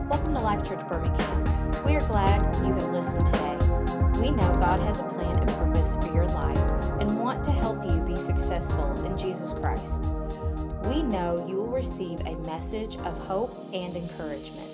Welcome to Life Church Birmingham. We are glad you have listened today. We know God has a plan and purpose for your life and want to help you be successful in Jesus Christ. We know you will receive a message of hope and encouragement.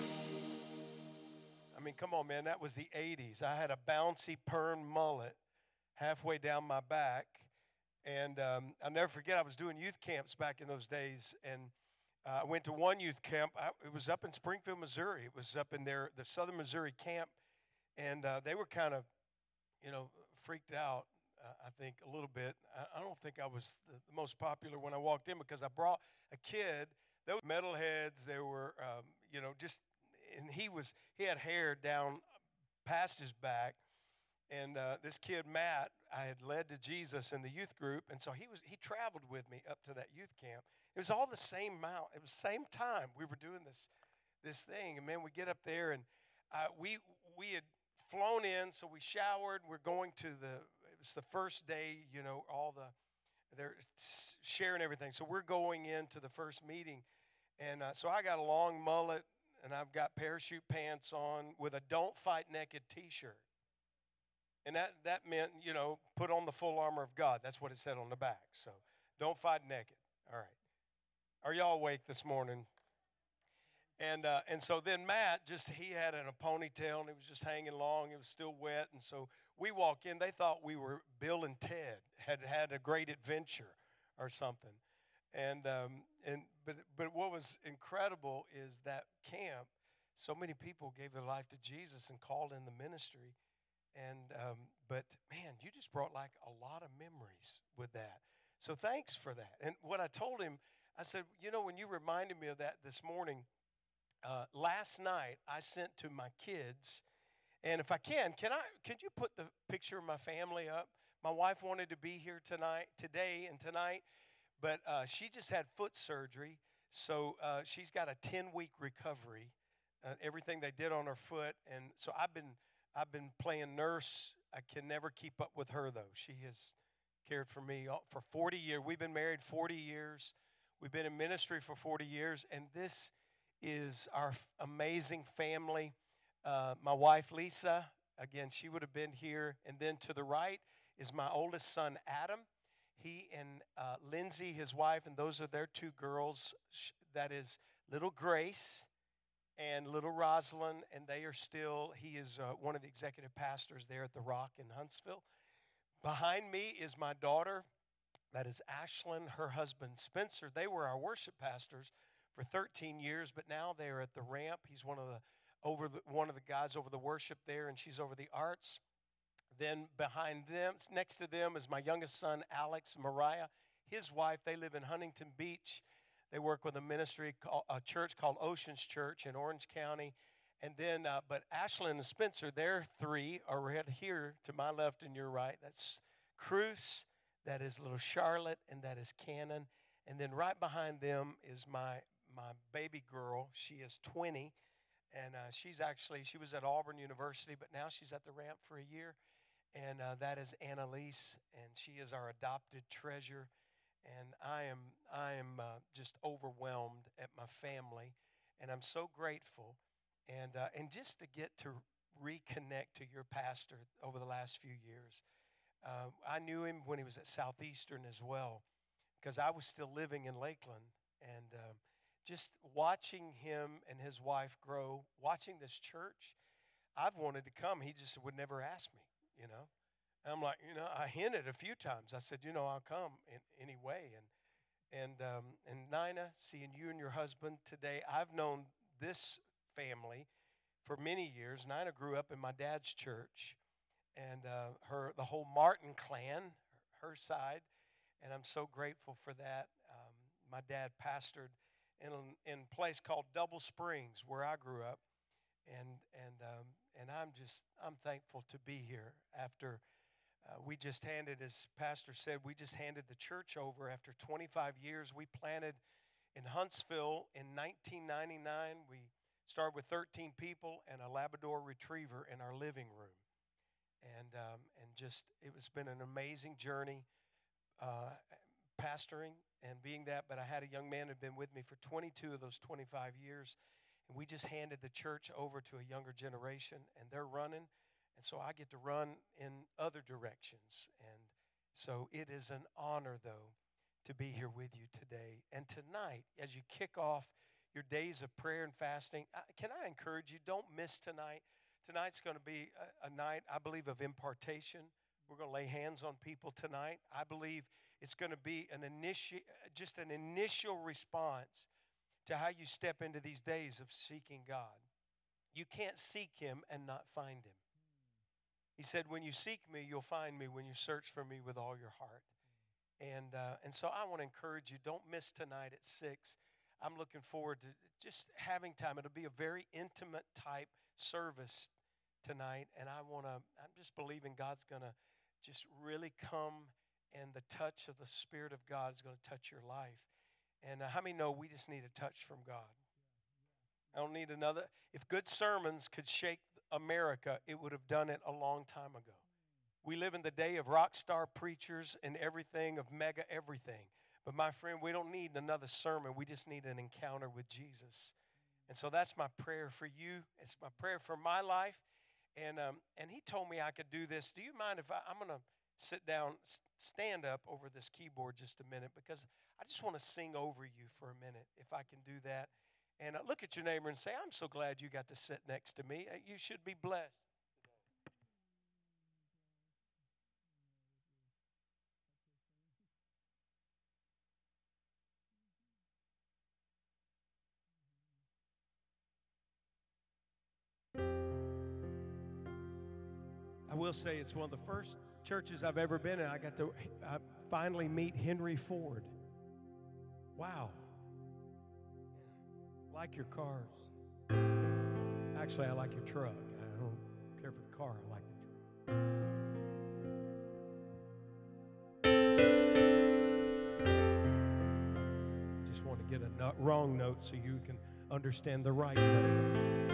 I mean, come on, man, that was the 80s. I had a bouncy perm mullet halfway down my back, and I'll never forget, I was doing youth camps back in those days, and I went to one youth camp. It was up in Springfield, Missouri. It was up in the Southern Missouri camp, and they were kind of, freaked out, I think, a little bit. I don't think I was the most popular when I walked in because I brought a kid. They were metalheads. They were, and he had hair down past his back. And this kid, Matt, I had led to Jesus in the youth group, and so he traveled with me up to that youth camp. It was all the same amount. It was the same time we were doing this thing. And, man, we get up there, and we had flown in, so we showered. We're going to it was the first day, they're sharing everything. So we're going into the first meeting. And so I got a long mullet, and I've got parachute pants on with a Don't Fight Naked t-shirt. And that meant, put on the full armor of God. That's what it said on the back. So don't fight naked. All right. Are y'all awake this morning? And so then Matt, he had in a ponytail, and it was just hanging long. It was still wet. And so we walk in. They thought we were Bill and Ted, had a great adventure or something. But what was incredible is that camp, so many people gave their life to Jesus and called in the ministry. But man, you just brought like a lot of memories with that. So thanks for that. And what I told him, I said, when you reminded me of that this morning, last night I sent to my kids, and if I can you put the picture of my family up? My wife wanted to be here today and tonight, but she just had foot surgery, so she's got a 10-week recovery. Everything they did on her foot, and so I've been playing nurse. I can never keep up with her, though. She has cared for me for 40 years. We've been married 40 years. We've been in ministry for 40 years, and this is our amazing family. My wife, Lisa, again, she would have been here. And then to the right is my oldest son, Adam. He and Lindsay, his wife, and those are their two girls. That is little Grace and little Rosalind, and he is one of the executive pastors there at The Rock in Huntsville. Behind me is my daughter, that is Ashlyn, her husband Spencer. They were our worship pastors for 13 years, but now they are at the Ramp. He's one of the guys over the worship there, and she's over the arts. Then behind them, next to them, is my youngest son, Alex, Mariah. His wife, they live in Huntington Beach. They work with a church called Oceans Church in Orange County. And then, but Ashlyn and Spencer, their three are right here to my left and your right. That's Cruz, that is little Charlotte, and that is Cannon. And then right behind them is my baby girl. She is 20, and she was at Auburn University, but now she's at the Ramp for a year. And that is Annalise, and she is our adopted treasure. And I am just overwhelmed at my family, and I'm so grateful. And just to get to reconnect to your pastor over the last few years. I knew him when he was at Southeastern as well, because I was still living in Lakeland. And just watching him and his wife grow, watching this church, I've wanted to come. He just would never ask me, I'm like, I hinted a few times. I said, I'll come anyway. And Nina, seeing you and your husband today, I've known this family for many years. Nina grew up in my dad's church, and the whole Martin clan, her side, and I'm so grateful for that. My dad pastored in a place called Double Springs, where I grew up, and I'm thankful to be here after. We just handed, as Pastor said, the church over after 25 years. We planted in Huntsville in 1999. We started with 13 people and a Labrador Retriever in our living room. And it's been an amazing journey pastoring and being that. But I had a young man who had been with me for 22 of those 25 years. And we just handed the church over to a younger generation, and they're running. And so I get to run in other directions. And so it is an honor, though, to be here with you today. And tonight, as you kick off your days of prayer and fasting, can I encourage you, don't miss tonight. Tonight's going to be a night, I believe, of impartation. We're going to lay hands on people tonight. I believe it's going to be an initial response to how you step into these days of seeking God. You can't seek Him and not find Him. He said, when you seek me, you'll find me when you search for me with all your heart. And so I want to encourage you, don't miss tonight at 6. I'm looking forward to just having time. It'll be a very intimate type service tonight, and I'm just believing God's going to just really come, and the touch of the Spirit of God is going to touch your life. And how many know we just need a touch from God? I don't need another. If good sermons could shake America, it would have done it a long time ago. We live in the day of rock star preachers and everything, of mega everything. But my friend, we don't need another sermon. We just need an encounter with Jesus. And so that's my prayer for you. It's my prayer for my life. And he told me I could do this. Do you mind if I'm going to sit down, stand up over this keyboard just a minute, because I just want to sing over you for a minute, if I can do that. And look at your neighbor and say, I'm so glad you got to sit next to me. You should be blessed. I will say it's one of the first churches I've ever been in. I got to finally meet Henry Ford. Wow. I like your cars. Actually, I like your truck. I don't care for the car. I like the truck. I just want to get a wrong note so you can understand the right note.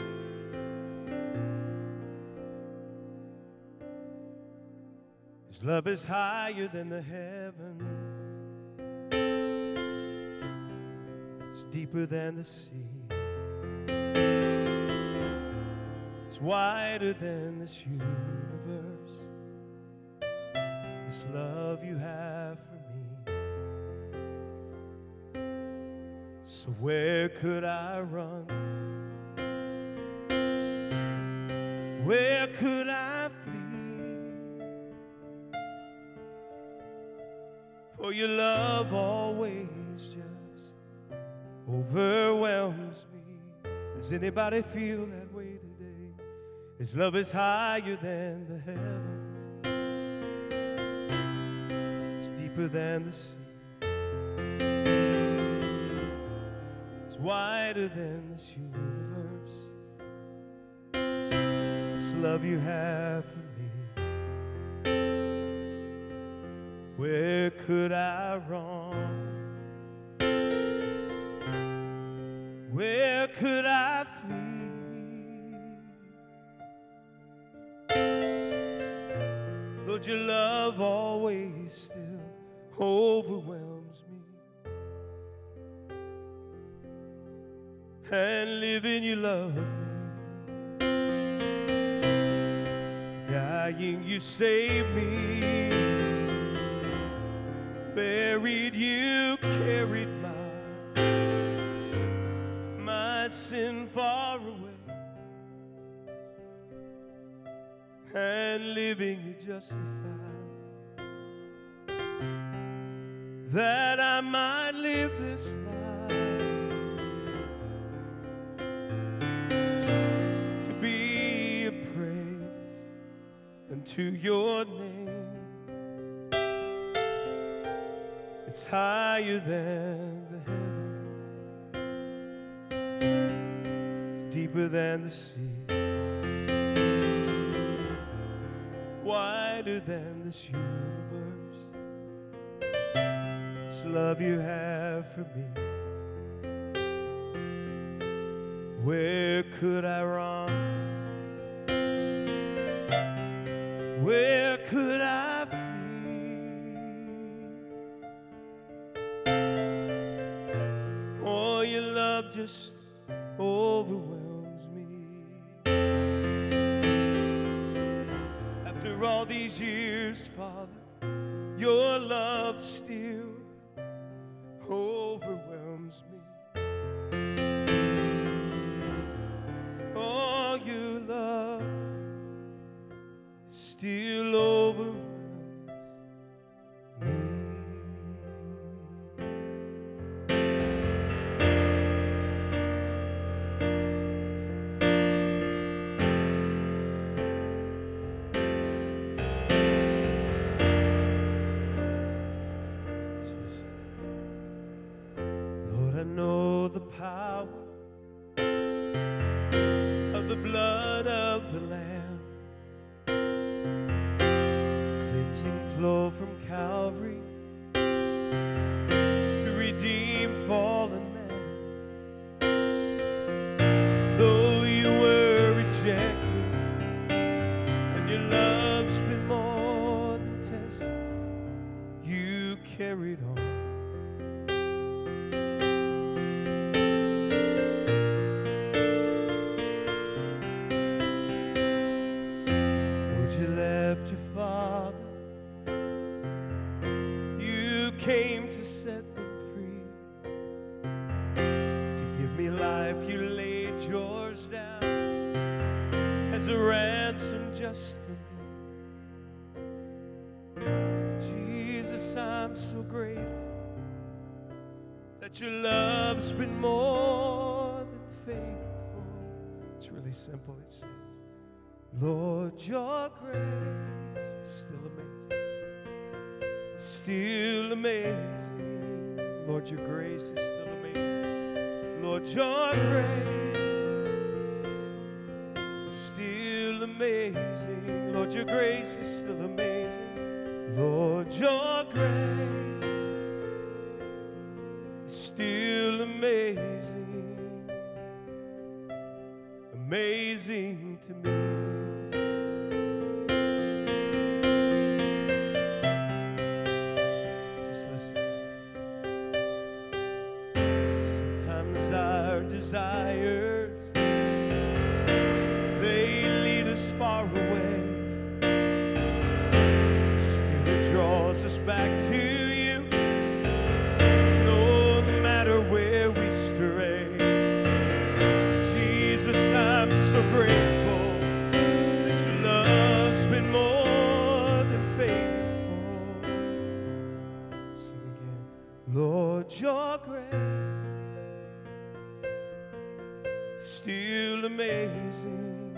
His love is higher than the heavens. It's deeper than the sea. It's wider than this universe. This love you have for me. So where could I run? Where could I flee? For your love always just overwhelms me. Does anybody feel that way today? His love is higher than the heavens. It's deeper than the sea. It's wider than this universe. This love you have for me. Where could I run? Where could I flee? Lord, your love always still overwhelms me. And living you love me. Dying you saved me. Buried you carried my sin far away, and living you justified, that I might live this life to be a praise unto your name. It's higher than the heavens. It's deeper than the sea. Wider than this universe. This love you have for me. Where could I run? Where could I flee? Oh, your love just overwhelms these years, Father, your love still overwhelms me. Oh, your love still overwhelms me. Lord, I know the power of the blood of the Lamb, cleansing flow from Calvary to redeem fallen man. Though you were rejected and your love's been more than tested, you carried on. You left your father, you came to set them free. To give me life, you laid yours down as a ransom just for me. Jesus, I'm so grateful that your love's been more than faithful. It's really simple, it says, Lord, your grace is still amazing, still amazing. Lord, your grace is still amazing. Lord, your grace is still amazing. Lord, your grace is still amazing. Lord, your grace is still amazing, amazing to me. Desires, they lead us far away. Spirit draws us back to you, no matter where we stray. Jesus, I'm so grateful that your love's been more than faithful. Sing again. Lord, your grace still amazing.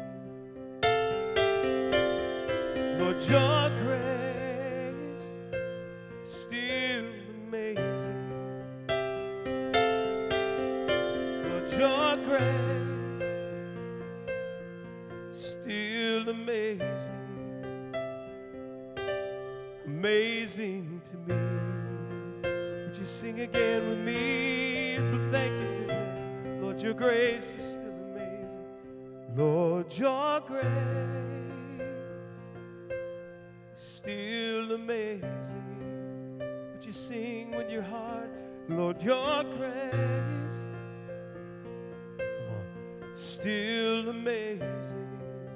Lord, your grace still amazing. Lord, your grace still amazing, amazing to me. Would you sing again with me and thank him today? Lord, your grace is still amazing. Lord, your grace is still amazing. Would you sing with your heart? Lord, your grace, come on, still amazing.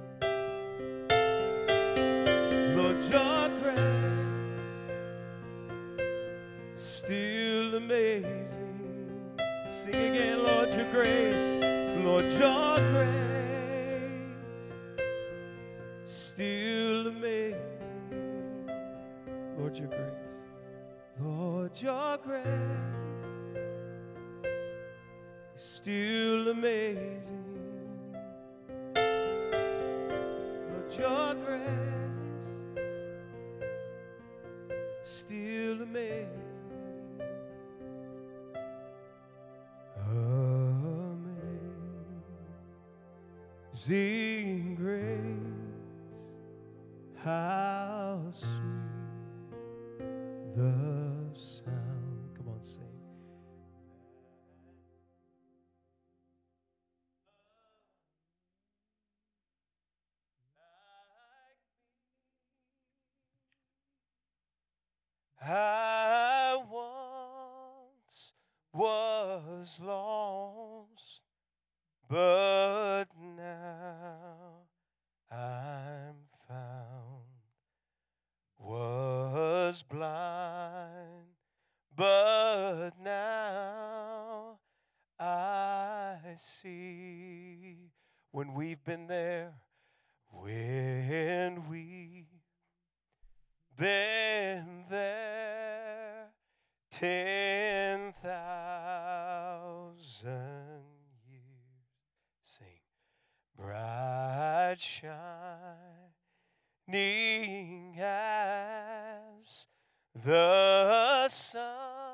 Lord, your grace, still amazing. Sing again, Lord, your grace, Lord, your grace, still amazing. Lord, your grace, Lord, your grace, still amazing. Lord, your grace, still amazing. Amazing grace, how sweet the sound. Come on, sing. I once was lost, but now I'm found. blind, but now I see. When we've been there, when we've been there 10,000 years. Sing. Bright shining as the sun,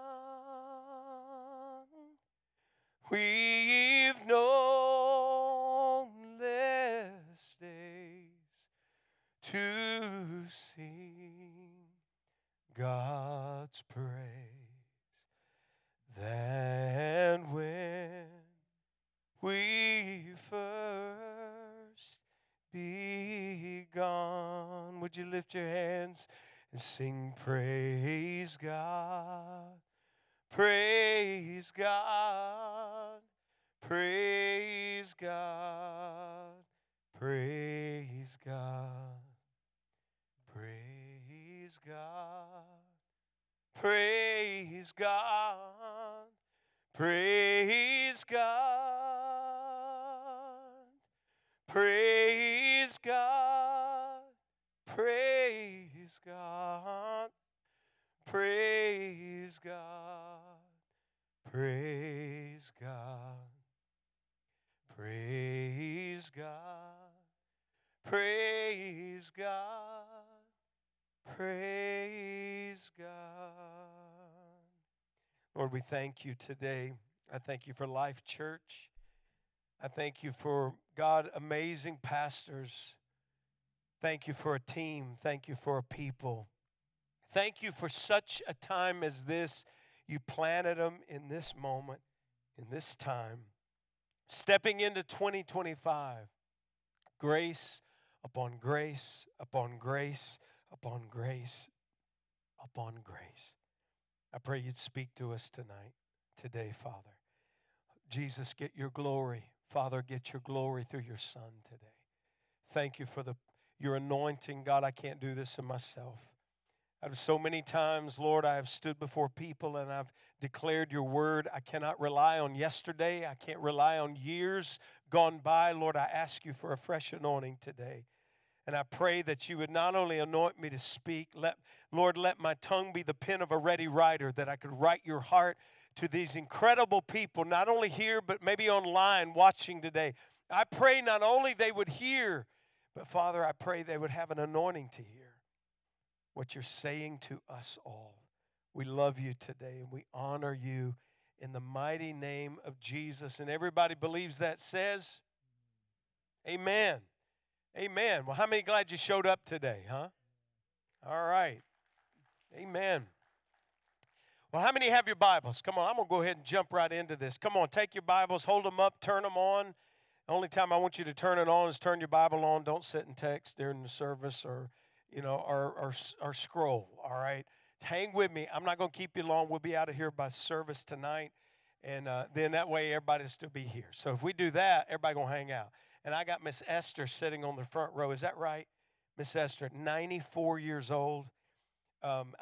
we've known less days to sing God's praise than when we first begun. Would you lift your hands and sing praise God, praise God, praise God, praise God, praise God, praise God, praise God, praise God, praise God, praise God, praise God, praise God, praise God, praise God. Lord, we thank you today. I thank you for Life Church. I thank you for, God, amazing pastors. Thank you for a team. Thank you for a people. Thank you for such a time as this. You planted them in this moment, in this time. Stepping into 2025, grace upon grace upon grace upon grace upon grace. I pray you'd speak to us tonight, today, Father. Jesus, get your glory. Father, get your glory through your Son today. Thank you for your anointing. God, I can't do this in myself. I've so many times, Lord, I have stood before people and I've declared your word. I cannot rely on yesterday. I can't rely on years gone by. Lord, I ask you for a fresh anointing today. And I pray that you would not only anoint me to speak, Lord, let my tongue be the pen of a ready writer, that I could write your heart to these incredible people, not only here, but maybe online watching today. I pray not only they would hear, but Father, I pray they would have an anointing to hear what you're saying to us all. We love you today and we honor you in the mighty name of Jesus. And everybody believes that says, amen. Amen. Well, how many glad you showed up today, huh? All right. Amen. Well, how many have your Bibles? Come on, I'm going to go ahead and jump right into this. Come on, take your Bibles, hold them up, turn them on. The only time I want you to turn it on is turn your Bible on. Don't sit and text during the service or scroll, all right? Hang with me. I'm not going to keep you long. We'll be out of here by service tonight, and then that way everybody will still be here. So if we do that, everybody going to hang out. And I got Miss Esther sitting on the front row. Is that right? Miss Esther, 94 years old. I'm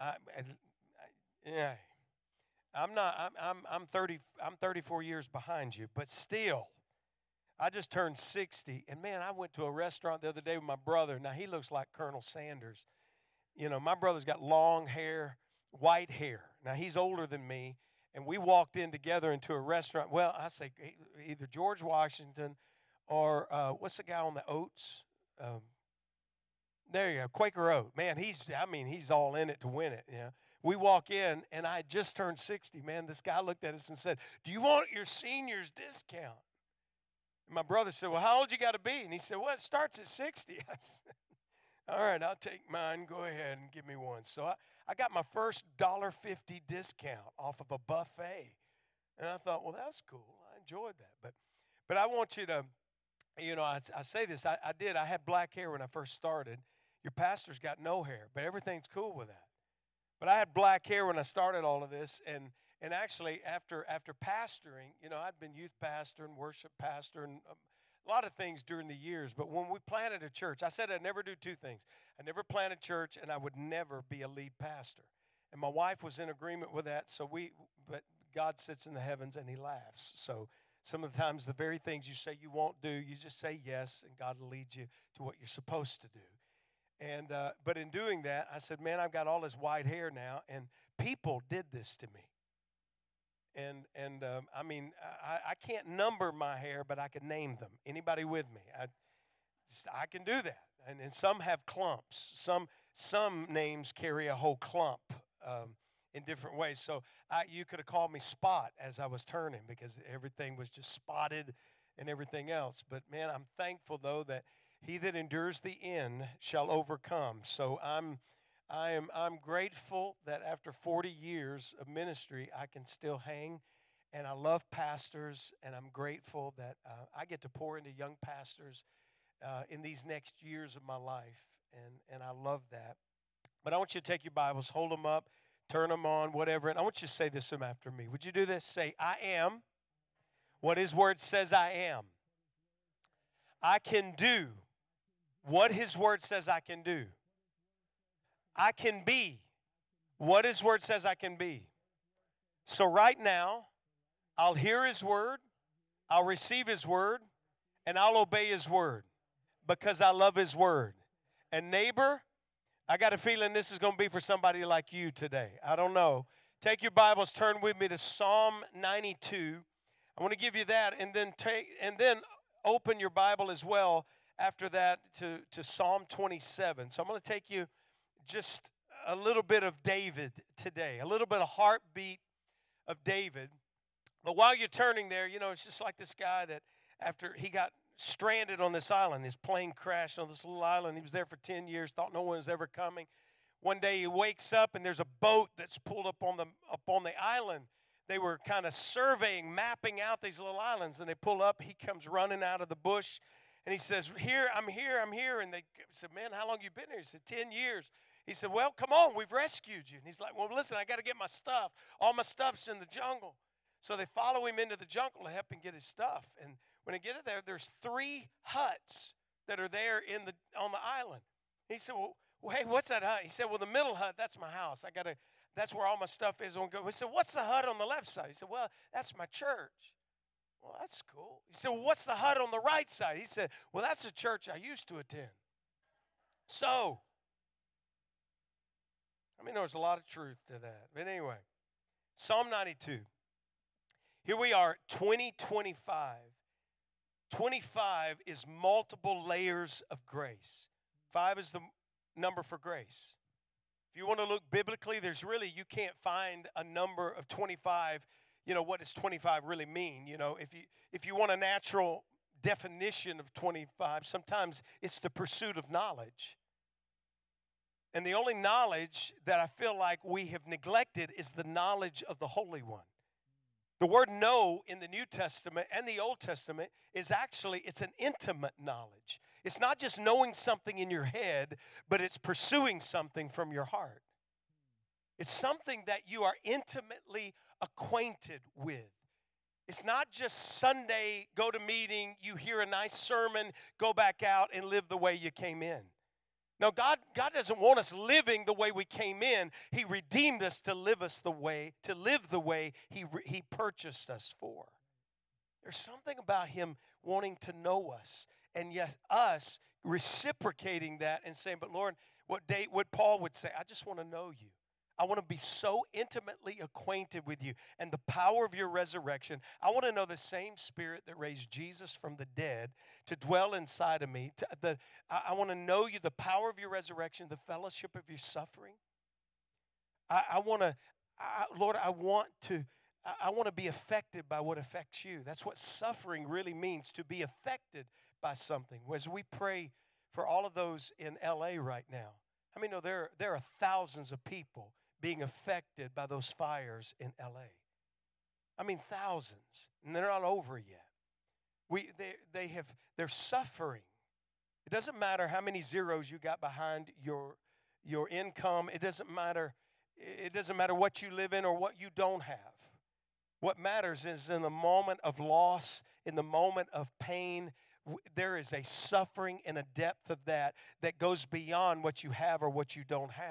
34 years behind you, but still, I just turned 60, and man, I went to a restaurant the other day with my brother. Now, he looks like Colonel Sanders. You know, my brother's got long hair, white hair. Now, he's older than me, and we walked in together into a restaurant. Well, I say either George Washington or what's the guy on the oats? There you go, Quaker Oat. Man, he's all in it to win it, you know. We walk in, and I had just turned 60. Man, this guy looked at us and said, "Do you want your senior's discount?" And my brother said, "Well, how old you got to be?" And he said, "Well, it starts at 60. I said, "All right, I'll take mine. Go ahead and give me one." So I got my first $1.50 discount off of a buffet. And I thought, well, that's cool. I enjoyed that. But I want you to, I say this. I had black hair when I first started. Your pastor's got no hair, but everything's cool with that. But I had black hair when I started all of this, and actually after pastoring, I'd been youth pastor and worship pastor and a lot of things during the years. But when we planted a church, I said I'd never do two things. I never plant a church, and I would never be a lead pastor. And my wife was in agreement with that. But God sits in the heavens and he laughs. So some of the times the very things you say you won't do, you just say yes, and God will lead you to what you're supposed to do. And but in doing that, I said, man, I've got all this white hair now, and people did this to me. And I mean, I can't number my hair, but I can name them. Anybody with me? I can do that. And some have clumps. Some names carry a whole clump in different ways. So you could have called me Spot as I was turning, because everything was just spotted and everything else. But man, I'm thankful though that he that endures the end shall overcome. So I'm grateful that after 40 years of ministry, I can still hang, and I love pastors, and I'm grateful that I get to pour into young pastors in these next years of my life, and I love that. But I want you to take your Bibles, hold them up, turn them on, whatever, and I want you to say this after me. Would you do this? Say, I am what his word says I am. I can do what his word says I can do. I can be what his word says I can be. So right now, I'll hear his word, I'll receive his word, and I'll obey his word because I love his word. And neighbor, I got a feeling this is going to be for somebody like you today. I don't know. Take your Bibles, turn with me to Psalm 92. I want to give you that, and then open your Bible as well after that to Psalm 27. So I'm going to take you just a little bit of David today, a little bit of heartbeat of David. But while you're turning there, you know, it's just like this guy that after he got stranded on this island, his plane crashed on this little island. He was there for 10 years, thought no one was ever coming. One day he wakes up and there's a boat that's pulled up on the island. They were kind of surveying, mapping out these little islands, and they pull up. He comes running out of the bush, and he says, I'm here. And they said, man, how long you been here? He said, 10 years. He said, well, come on, we've rescued you. And he's like, well, listen, I got to get my stuff. All my stuff's in the jungle. So they follow him into the jungle to help him get his stuff. And when they get it there, there's 3 huts that are there on the island. He said, well, hey, what's that hut? He said, well, the middle hut, that's my house. That's where all my stuff is. He said, what's the hut on the left side? He said, well, that's my church. Well, that's cool. He said, well, what's the hut on the right side? He said, well, that's the church I used to attend. So, I mean, there's a lot of truth to that. But anyway, Psalm 92. Here we are, 2025. 25 is multiple layers of grace. 5 is the number for grace. If you want to look biblically, you can't find a number of 25. You know, what does 25 really mean? You know, if you want a natural definition of 25, sometimes it's the pursuit of knowledge. And the only knowledge that I feel like we have neglected is the knowledge of the Holy One. The word know in the New Testament and the Old Testament it's an intimate knowledge. It's not just knowing something in your head, but it's pursuing something from your heart. It's something that you are intimately acquainted with. It's not just Sunday, go to meeting, you hear a nice sermon, go back out and live the way you came in. Now, God doesn't want us living the way we came in. He redeemed us to live the way He purchased us for. There's something about Him wanting to know us, and yet us reciprocating that and saying, but Lord, what Paul would say, I just want to know you. I want to be so intimately acquainted with you and the power of your resurrection. I want to know the same Spirit that raised Jesus from the dead to dwell inside of me. I want to know you, the power of your resurrection, the fellowship of your suffering. Lord, I want to be affected by what affects you. That's what suffering really means, to be affected by something. As we pray for all of those in L.A. right now, I mean, no, there are thousands of people being affected by those fires in L.A. I mean, thousands, and they're not over yet. They're suffering. It doesn't matter how many zeros you got behind your income. It doesn't matter what you live in or what you don't have. What matters is in the moment of loss, in the moment of pain, there is a suffering and a depth of that goes beyond what you have or what you don't have.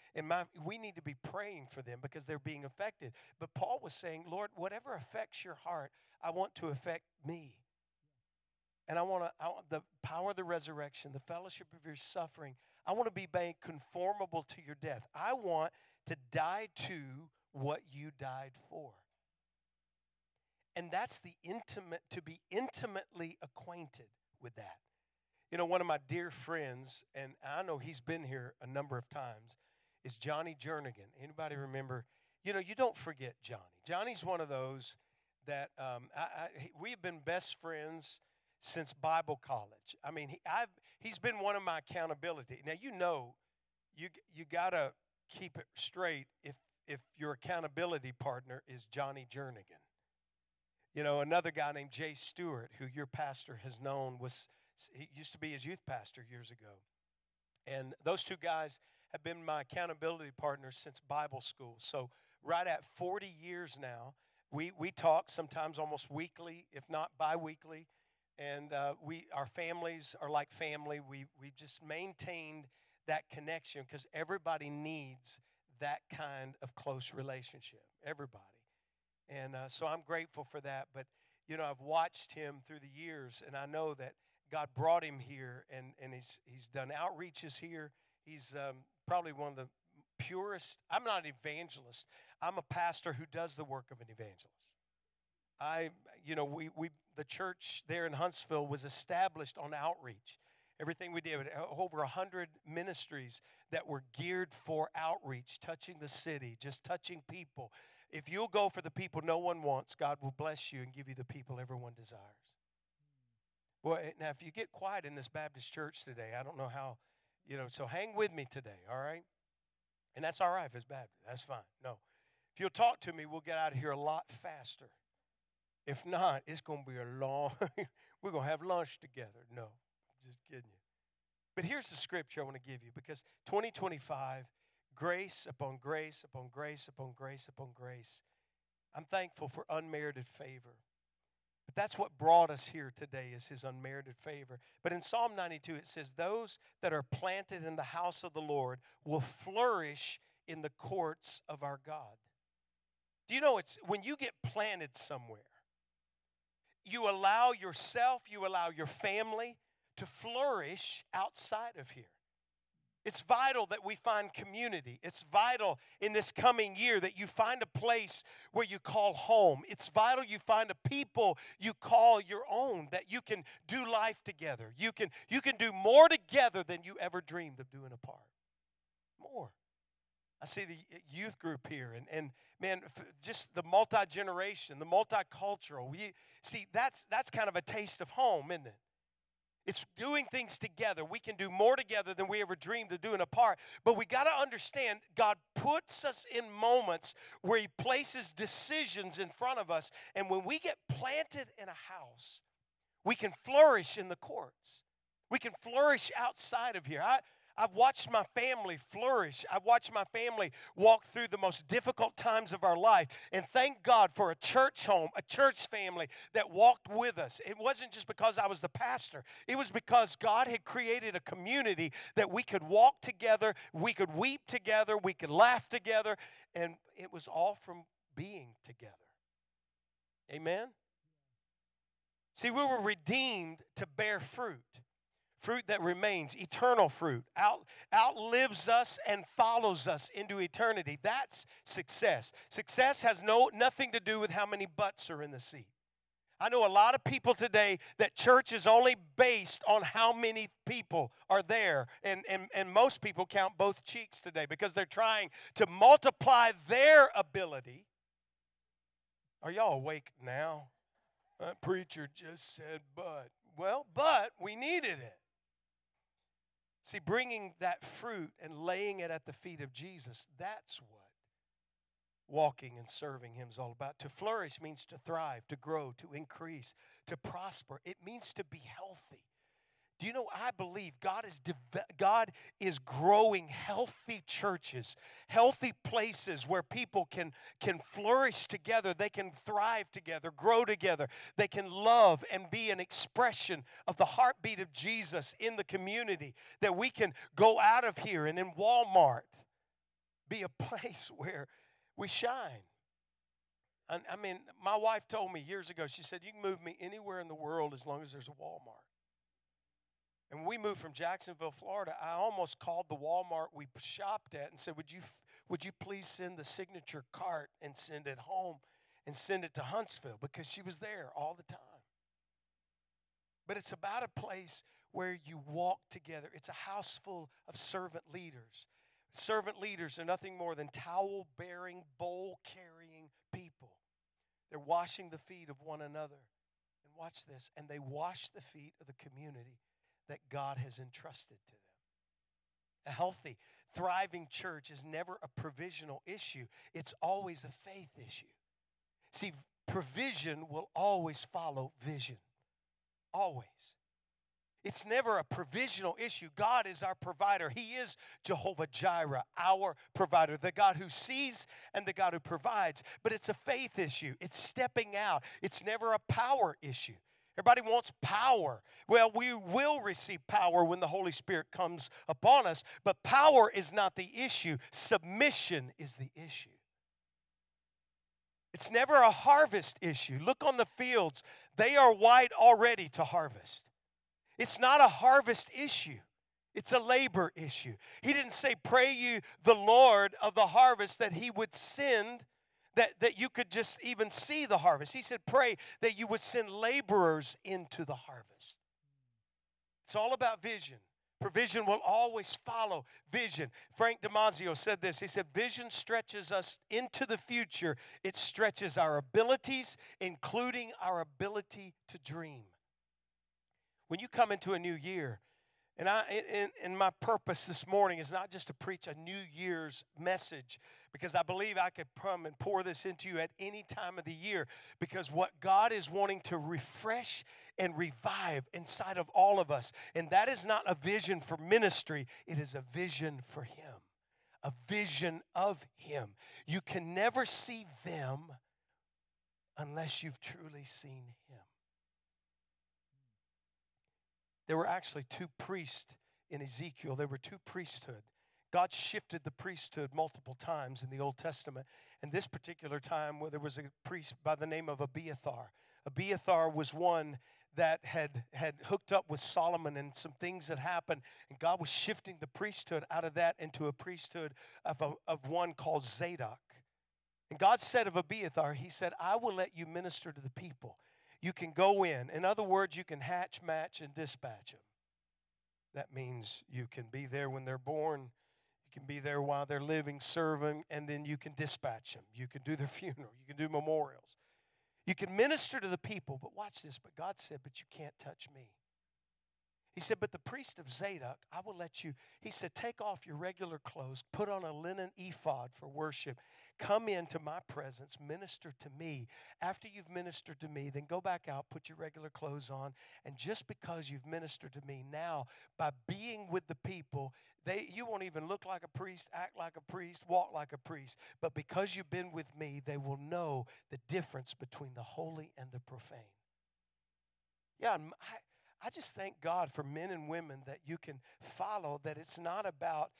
we need to be praying for them because they're being affected. But Paul was saying, Lord, whatever affects your heart, I want to affect me. And I want the power of the resurrection, the fellowship of your suffering. I want to be made conformable to your death. I want to die to what you died for. And that's to be intimately acquainted with that. You know, one of my dear friends, and I know he's been here a number of times, is Johnny Jernigan. Anybody remember? You know, you don't forget Johnny. Johnny's one of those that we've been best friends since Bible college. I mean, he's been one of my accountability. Now, you got to keep it straight if your accountability partner is Johnny Jernigan. You know, another guy named Jay Stewart, who your pastor has known, he used to be his youth pastor years ago. And those two guys have been my accountability partners since Bible school. So right at 40 years now, we talk sometimes almost weekly, if not bi-weekly. And our families are like family. We've just maintained that connection because everybody needs that kind of close relationship. Everybody. And so I'm grateful for that. But, you know, I've watched him through the years, and I know that God brought him here, and he's done outreaches here. He's probably one of the purest. I'm not an evangelist. I'm a pastor who does the work of an evangelist. The church there in Huntsville was established on outreach. Everything we did, over 100 ministries that were geared for outreach, touching the city, just touching people. If you'll go for the people no one wants, God will bless you and give you the people everyone desires. Well, now, if you get quiet in this Baptist church today, I don't know how, so hang with me today, all right? And that's all right if it's Baptist. That's fine. No. If you'll talk to me, we'll get out of here a lot faster. If not, it's going to be a long, we're going to have lunch together. No, I'm just kidding you. But here's the scripture I want to give you, because 2025, grace upon grace upon grace upon grace upon grace. I'm thankful for unmerited favor. But that's what brought us here today, is his unmerited favor. But in Psalm 92, it says, those that are planted in the house of the Lord will flourish in the courts of our God. Do you know, it's when you get planted somewhere, you allow yourself, you allow your family to flourish outside of here. It's vital that we find community. It's vital in this coming year that you find a place where you call home. It's vital you find a people you call your own, that you can do life together. You can do more together than you ever dreamed of doing apart. More. I see the youth group here, and man, just the multi-generation, the multicultural. That's kind of a taste of home, isn't it? It's doing things together. We can do more together than we ever dreamed of doing apart. But we got to understand, God puts us in moments where he places decisions in front of us. And when we get planted in a house, we can flourish in the courts. We can flourish outside of here. I've watched my family flourish. I've watched my family walk through the most difficult times of our life. And thank God for a church home, a church family that walked with us. It wasn't just because I was the pastor. It was because God had created a community that we could walk together, we could weep together, we could laugh together, and it was all from being together. Amen? See, we were redeemed to bear fruit. Fruit that remains, eternal fruit, outlives us and follows us into eternity. That's success. Success has nothing to do with how many butts are in the seat. I know a lot of people today that church is only based on how many people are there. And most people count both cheeks today because they're trying to multiply their ability. Are y'all awake now? That preacher just said but. Well, but we needed it. See, bringing that fruit and laying it at the feet of Jesus, that's what walking and serving him is all about. To flourish means to thrive, to grow, to increase, to prosper. It means to be healthy. Do you know, I believe God is growing healthy churches, healthy places where people can flourish together. They can thrive together, grow together. They can love and be an expression of the heartbeat of Jesus in the community. That we can go out of here and in Walmart be a place where we shine. I mean, my wife told me years ago, she said, you can move me anywhere in the world as long as there's a Walmart. And when we moved from Jacksonville, Florida, I almost called the Walmart we shopped at and said, would you please send the signature cart and send it home and send it to Huntsville, because she was there all the time. But it's about a place where you walk together. It's a house full of servant leaders. Servant leaders are nothing more than towel-bearing, bowl-carrying people. They're washing the feet of one another. And watch this. And they wash the feet of the community that God has entrusted to them. A healthy, thriving church is never a provisional issue. It's always a faith issue. See, provision will always follow vision. Always. It's never a provisional issue. God is our provider. He is Jehovah Jireh, our provider, the God who sees and the God who provides. But it's a faith issue. It's stepping out. It's never a power issue. Everybody wants power. Well, we will receive power when the Holy Spirit comes upon us, but power is not the issue. Submission is the issue. It's never a harvest issue. Look on the fields. They are white already to harvest. It's not a harvest issue. It's a labor issue. He didn't say, pray you the Lord of the harvest that he would send, that you could just even see the harvest. He said, pray that you would send laborers into the harvest. It's all about vision. Provision will always follow vision. Frank Damasio said this. He said, vision stretches us into the future. It stretches our abilities, including our ability to dream. When you come into a new year, and my purpose this morning is not just to preach a New Year's message, because I believe I could come and pour this into you at any time of the year, because what God is wanting to refresh and revive inside of all of us, and that is not a vision for ministry, it is a vision for Him, a vision of Him. You can never see them unless you've truly seen Him. There were actually two priests in Ezekiel. There were two priesthood. God shifted the priesthood multiple times in the Old Testament. And this particular time, where there was a priest by the name of Abiathar. Abiathar was one that had hooked up with Solomon, and some things had happened. And God was shifting the priesthood out of that into a priesthood of one called Zadok. And God said of Abiathar, He said, I will let you minister to the people. You can go in. In other words, you can hatch, match, and dispatch them. That means you can be there when they're born. You can be there while they're living, serving, and then you can dispatch them. You can do their funeral. You can do memorials. You can minister to the people. But watch this. But God said, but you can't touch me. He said, but the priest of Zadok, I will let you. He said, take off your regular clothes, put on a linen ephod for worship. Come into my presence, minister to me. After you've ministered to me, then go back out, put your regular clothes on. And just because you've ministered to me, now, by being with the people, you won't even look like a priest, act like a priest, walk like a priest. But because you've been with me, they will know the difference between the holy and the profane. Yeah, I just thank God for men and women that you can follow, that it's not about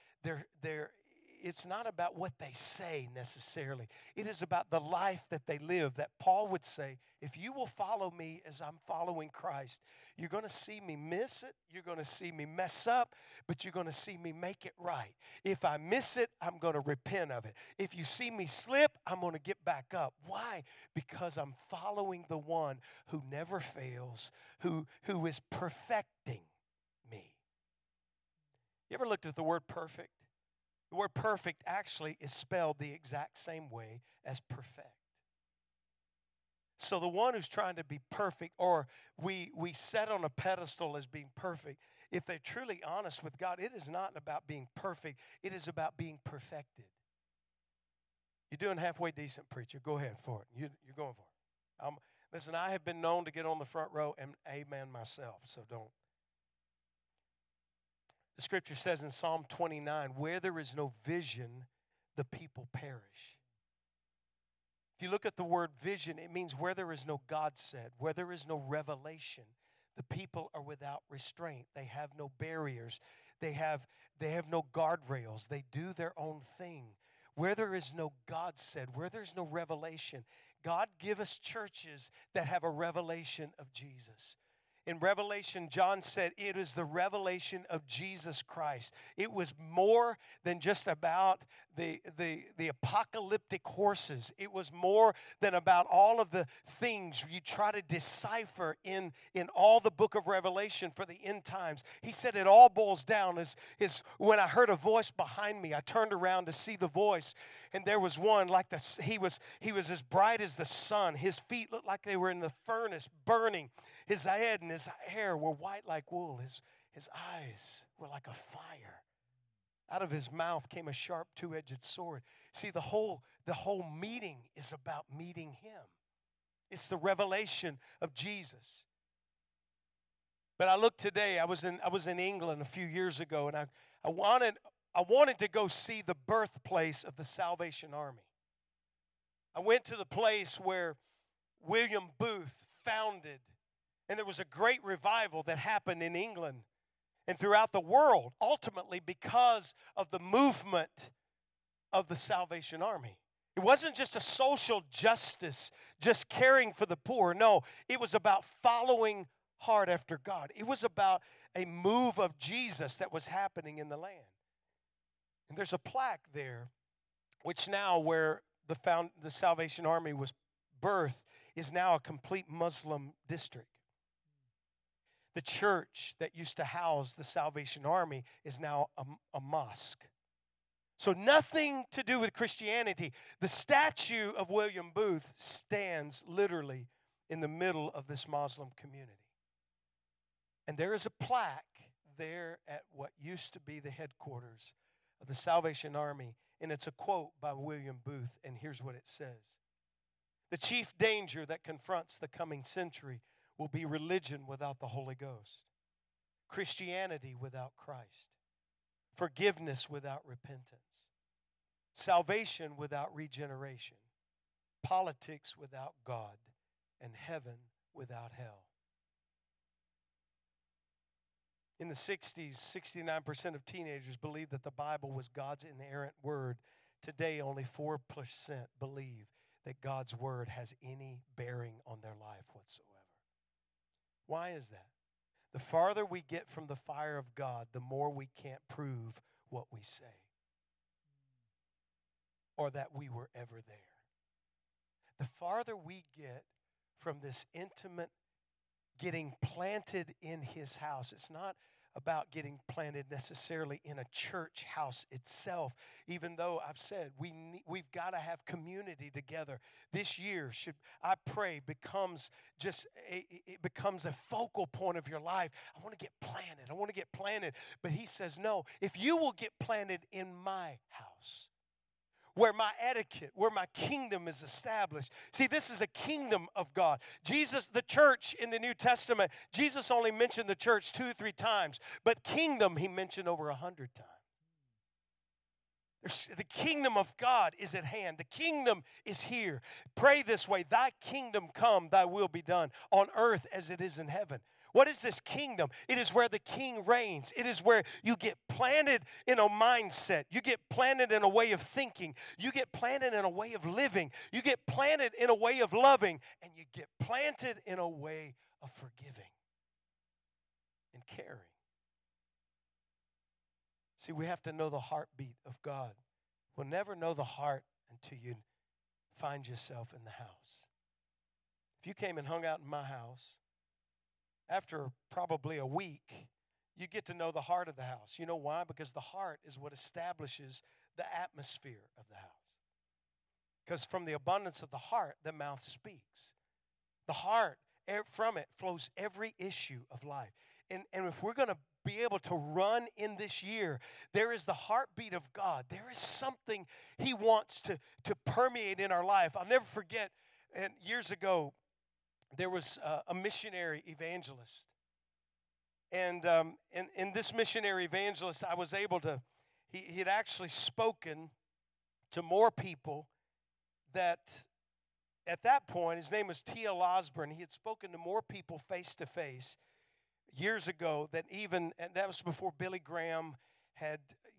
it's not about what they say necessarily. It is about the life that they live, that Paul would say, if you will follow me as I'm following Christ, you're going to see me miss it, you're going to see me mess up, but you're going to see me make it right. If I miss it, I'm going to repent of it. If you see me slip, I'm going to get back up. Why? Because I'm following the one who never fails, who is perfecting me. You ever looked at the word perfect? The word perfect actually is spelled the exact same way as perfect. So the one who's trying to be perfect, or we set on a pedestal as being perfect, if they're truly honest with God, it is not about being perfect. It is about being perfected. You're doing halfway decent, preacher. Go ahead for it. You're going for it. Listen, I have been known to get on the front row and amen myself, so don't. The scripture says in Psalm 29, where there is no vision, the people perish. If you look at the word vision, it means where there is no God said, where there is no revelation, the people are without restraint. They have no barriers. They have no guardrails. They do their own thing. where there is no God said, where there's no revelation, God give us churches that have a revelation of Jesus. In Revelation, John said, it is the revelation of Jesus Christ. It was more than just about the apocalyptic horses. It was more than about all of the things you try to decipher in all the book of Revelation for the end times. He said it all boils down is when I heard a voice behind me, I turned around to see the voice, and there was one like he was as bright as the sun. His feet looked like they were in the furnace burning. His head and his hair were white like wool. His eyes were like a fire. Out of his mouth came a sharp two-edged sword. See, the whole meeting is about meeting him. It's the revelation of Jesus. But I looked today, I was in England a few years ago, and I wanted to go see the birthplace of the Salvation Army. I went to the place where William Booth founded. And there was a great revival that happened in England and throughout the world, ultimately because of the movement of the Salvation Army. It wasn't just a social justice, just caring for the poor. No, it was about following hard after God. It was about a move of Jesus that was happening in the land. And there's a plaque there, which now where the Salvation Army was birthed is now a complete Muslim district. The church that used to house the Salvation Army is now a mosque. So nothing to do with Christianity. The statue of William Booth stands literally in the middle of this Muslim community. And there is a plaque there at what used to be the headquarters of the Salvation Army, and it's a quote by William Booth, and here's what it says. The chief danger that confronts the coming century will be religion without the Holy Ghost, Christianity without Christ, forgiveness without repentance, salvation without regeneration, politics without God, and heaven without hell. In the 60s, 69% of teenagers believed that the Bible was God's inerrant word. Today, only 4% believe that God's word has any bearing on their life whatsoever. Why is that? The farther we get from the fire of God, the more we can't prove what we say or that we were ever there. The farther we get from this intimate getting planted in his house, it's not about getting planted necessarily in a church house itself, even though I've said we've got to have community together. This year I pray becomes a focal point of your life. I want to get planted. But he says, no, if you will get planted in my house, where my etiquette, where my kingdom is established. See, this is a kingdom of God. Jesus, the church in the New Testament, Jesus only mentioned the church 2 or 3 times, but kingdom he mentioned over 100 times. The kingdom of God is at hand. The kingdom is here. Pray this way, thy kingdom come, thy will be done on earth as it is in heaven. What is this kingdom? It is where the king reigns. It is where you get planted in a mindset. You get planted in a way of thinking. You get planted in a way of living. You get planted in a way of loving. And you get planted in a way of forgiving and caring. See, we have to know the heartbeat of God. We'll never know the heart until you find yourself in the house. If you came and hung out in my house, after probably a week, you get to know the heart of the house. You know why? Because the heart is what establishes the atmosphere of the house. Because from the abundance of the heart, the mouth speaks. The heart, from it flows every issue of life. And if we're going to be able to run in this year, there is the heartbeat of God. There is something he wants to permeate in our life. I'll never forget, and years ago, there was a missionary evangelist. And in this missionary evangelist, I was able to, he had actually spoken to more people that, at that point, his name was T.L. Osborne. He had spoken to more people face to face years ago than even, and that was before Billy Graham had,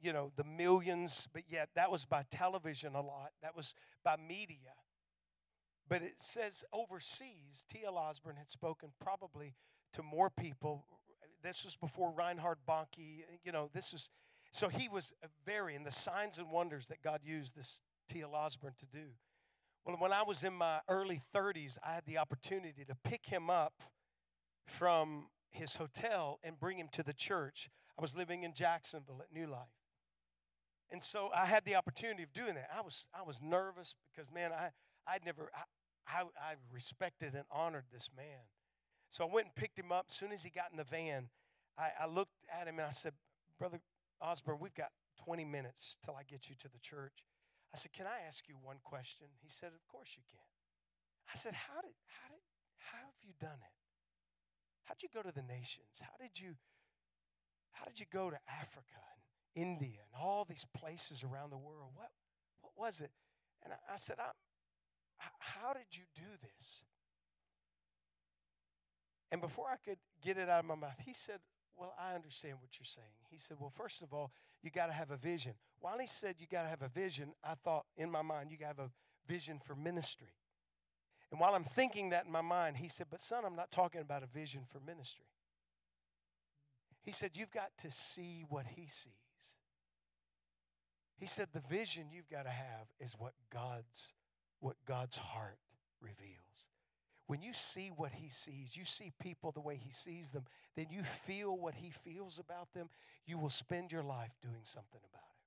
the millions, but yet that was by television a lot. That was by media. But it says overseas, T.L. Osborne had spoken probably to more people. This was before Reinhard Bonnke. So he was varying the signs and wonders that God used this T.L. Osborne to do. Well, when I was in my early 30s, I had the opportunity to pick him up from his hotel and bring him to the church. I was living in Jacksonville at New Life. And so I had the opportunity of doing that. I was nervous because, man, I respected and honored this man. So I went and picked him up. As soon as he got in the van, I looked at him and I said, Brother Osborne, we've got 20 minutes till I get you to the church. I said, can I ask you one question? He said, of course you can. I said, how have you done it? How'd you go to the nations? How did you go to Africa and India and all these places around the world? What was it? And I said, how did you do this? And before I could get it out of my mouth, he said, well, I understand what you're saying. He said, well, first of all, you got to have a vision. While he said you got to have a vision, I thought in my mind, you got to have a vision for ministry. And while I'm thinking that in my mind, he said, but son, I'm not talking about a vision for ministry. He said, you've got to see what he sees. He said, the vision you've got to have is what God's heart reveals. When you see what he sees, you see people the way he sees them, then you feel what he feels about them, you will spend your life doing something about it.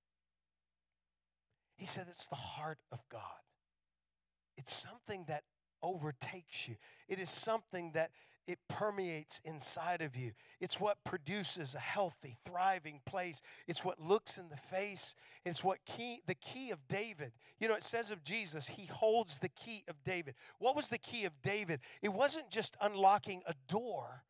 He said it's the heart of God. It's something that overtakes you. It is something that it permeates inside of you. It's what produces a healthy, thriving place. It's what looks in the face. It's the key of David. It says of Jesus, he holds the key of David. What was the key of David? It wasn't just unlocking a door.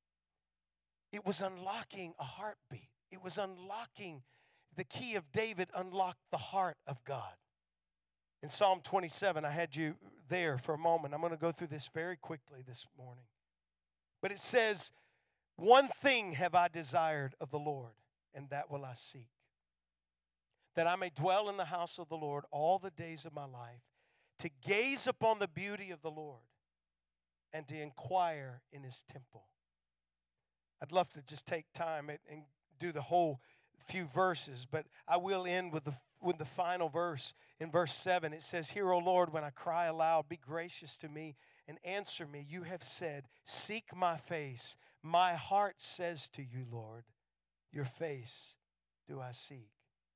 It was unlocking a heartbeat. It was unlocking, the key of David unlocked the heart of God. In Psalm 27, I had you there for a moment. I'm going to go through this very quickly this morning. But it says, one thing have I desired of the Lord, and that will I seek, that I may dwell in the house of the Lord all the days of my life, to gaze upon the beauty of the Lord and to inquire in his temple. I'd love to just take time and do the whole few verses, but I will end with the final verse. In verse 7, it says, hear, O Lord, when I cry aloud, be gracious to me and answer me. You have said, seek my face. My heart says to you, Lord, your face do I seek.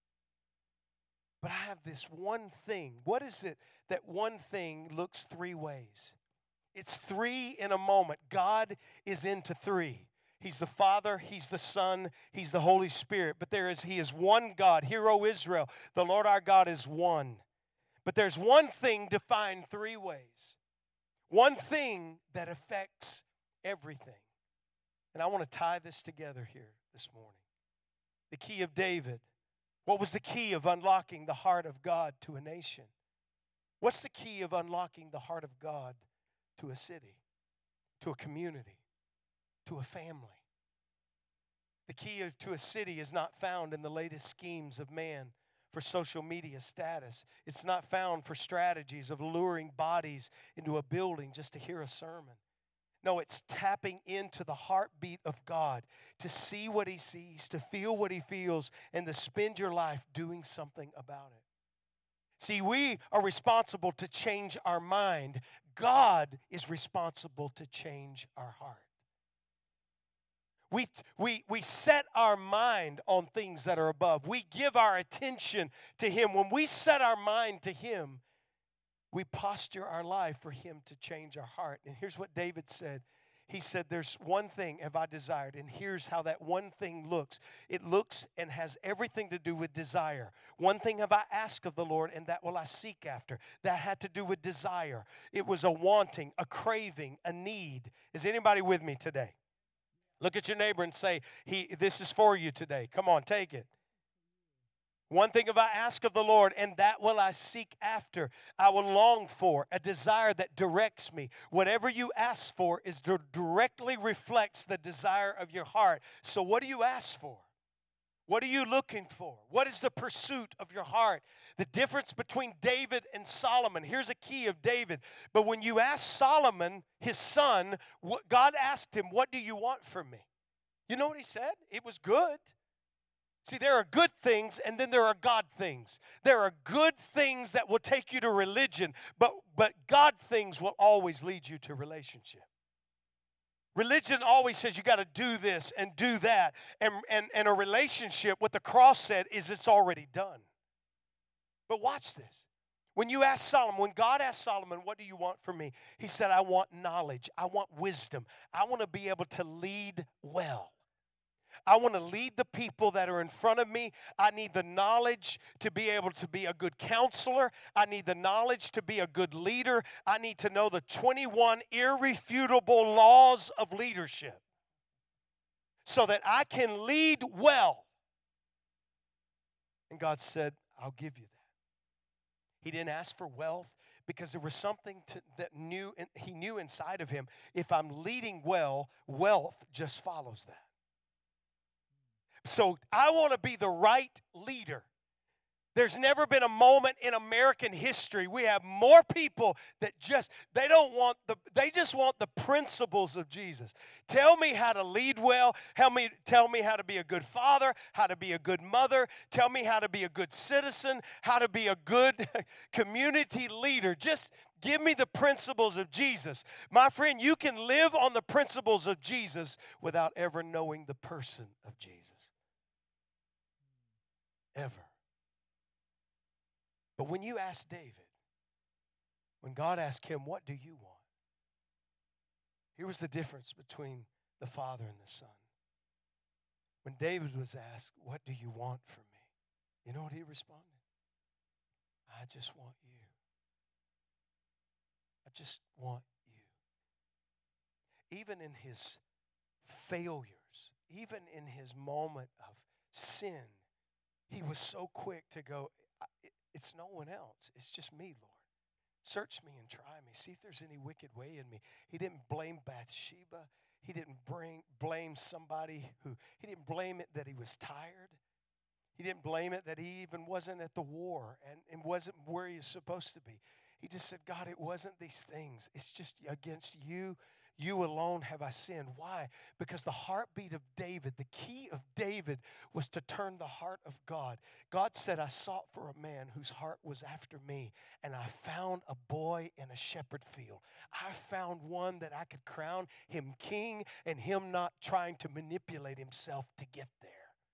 But I have this one thing. What is it that one thing looks three ways? It's three in a moment. God is into three. He's the Father, he's the Son, he's the Holy Spirit. But he is one God. Hear, O Israel, the Lord our God is one. But there's one thing defined three ways. One thing that affects everything. And I want to tie this together here this morning. The key of David. What was the key of unlocking the heart of God to a nation? What's the key of unlocking the heart of God to a city, to a community, to a family? The key to a city is not found in the latest schemes of man for social media status. It's not found for strategies of luring bodies into a building just to hear a sermon. No, it's tapping into the heartbeat of God to see what he sees, to feel what he feels, and to spend your life doing something about it. See, we are responsible to change our mind. God is responsible to change our heart. We set our mind on things that are above. We give our attention to him. When we set our mind to him, we posture our life for him to change our heart. And here's what David said. He said, there's one thing have I desired, and here's how that one thing looks. It looks and has everything to do with desire. One thing have I asked of the Lord, and that will I seek after. That had to do with desire. It was a wanting, a craving, a need. Is anybody with me today? Look at your neighbor and say, this is for you today. Come on, take it. One thing have I asked of the Lord, and that will I seek after. I will long for a desire that directs me. Whatever you ask for directly reflects the desire of your heart. So what do you ask for? What are you looking for? What is the pursuit of your heart? The difference between David and Solomon. Here's a key of David. But when you ask Solomon, his son, God asked him, what do you want from me? You know what he said? It was good. See, there are good things and then there are God things. There are good things that will take you to religion, but God things will always lead you to relationship. Religion always says you got to do this and do that. And a relationship, what the cross said, is it's already done. But watch this. When you ask Solomon, when God asked Solomon, what do you want from me? He said, I want knowledge. I want wisdom. I want to be able to lead well. I want to lead the people that are in front of me. I need the knowledge to be able to be a good counselor. I need the knowledge to be a good leader. I need to know the 21 irrefutable laws of leadership so that I can lead well. And God said, I'll give you that. He didn't ask for wealth because there was something that he knew inside of him. If I'm leading well, wealth just follows that. So I want to be the right leader. There's never been a moment in American history we have more people that they just want the principles of Jesus. Tell me how to lead well. Tell me how to be a good father, how to be a good mother. Tell me how to be a good citizen, how to be a good community leader. Just give me the principles of Jesus. My friend, you can live on the principles of Jesus without ever knowing the person of Jesus. Ever. But when you ask David, when God asked him, what do you want? Here was the difference between the Father and the Son. When David was asked, what do you want from me? You know what he responded? I just want you. I just want you. Even in his failures, even in his moment of sin, he was so quick to go, it's no one else. It's just me, Lord. Search me and try me. See if there's any wicked way in me. He didn't blame Bathsheba. He didn't blame somebody he didn't blame it that he was tired. He didn't blame it that he even wasn't at the war and wasn't where he was supposed to be. He just said, God, it wasn't these things. It's just against you. You alone have I sinned. Why? Because the heartbeat of David, the key of David was to turn the heart of God. God said, I sought for a man whose heart was after me, and I found a boy in a shepherd field. I found one that I could crown him king and him not trying to manipulate himself to get there.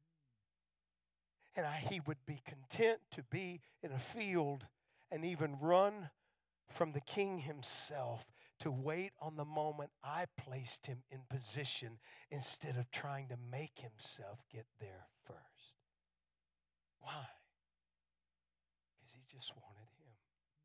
And he would be content to be in a field and even run from the king himself to wait on the moment I placed him in position instead of trying to make himself get there first. Why? Because he just wanted him.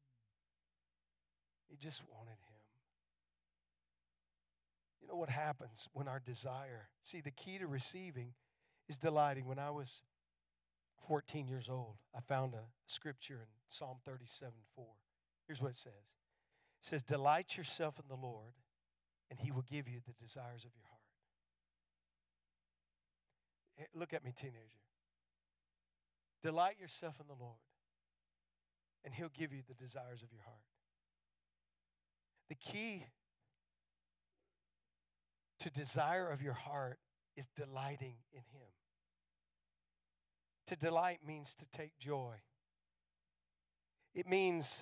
He just wanted him. You know what happens when our desire, see, the key to receiving is delighting. When I was 14 years old, I found a scripture in Psalm 37:4. Here's what it says. It says, delight yourself in the Lord, and he will give you the desires of your heart. Look at me, teenager. Delight yourself in the Lord, and he'll give you the desires of your heart. The key to desire of your heart is delighting in him. To delight means to take joy. It means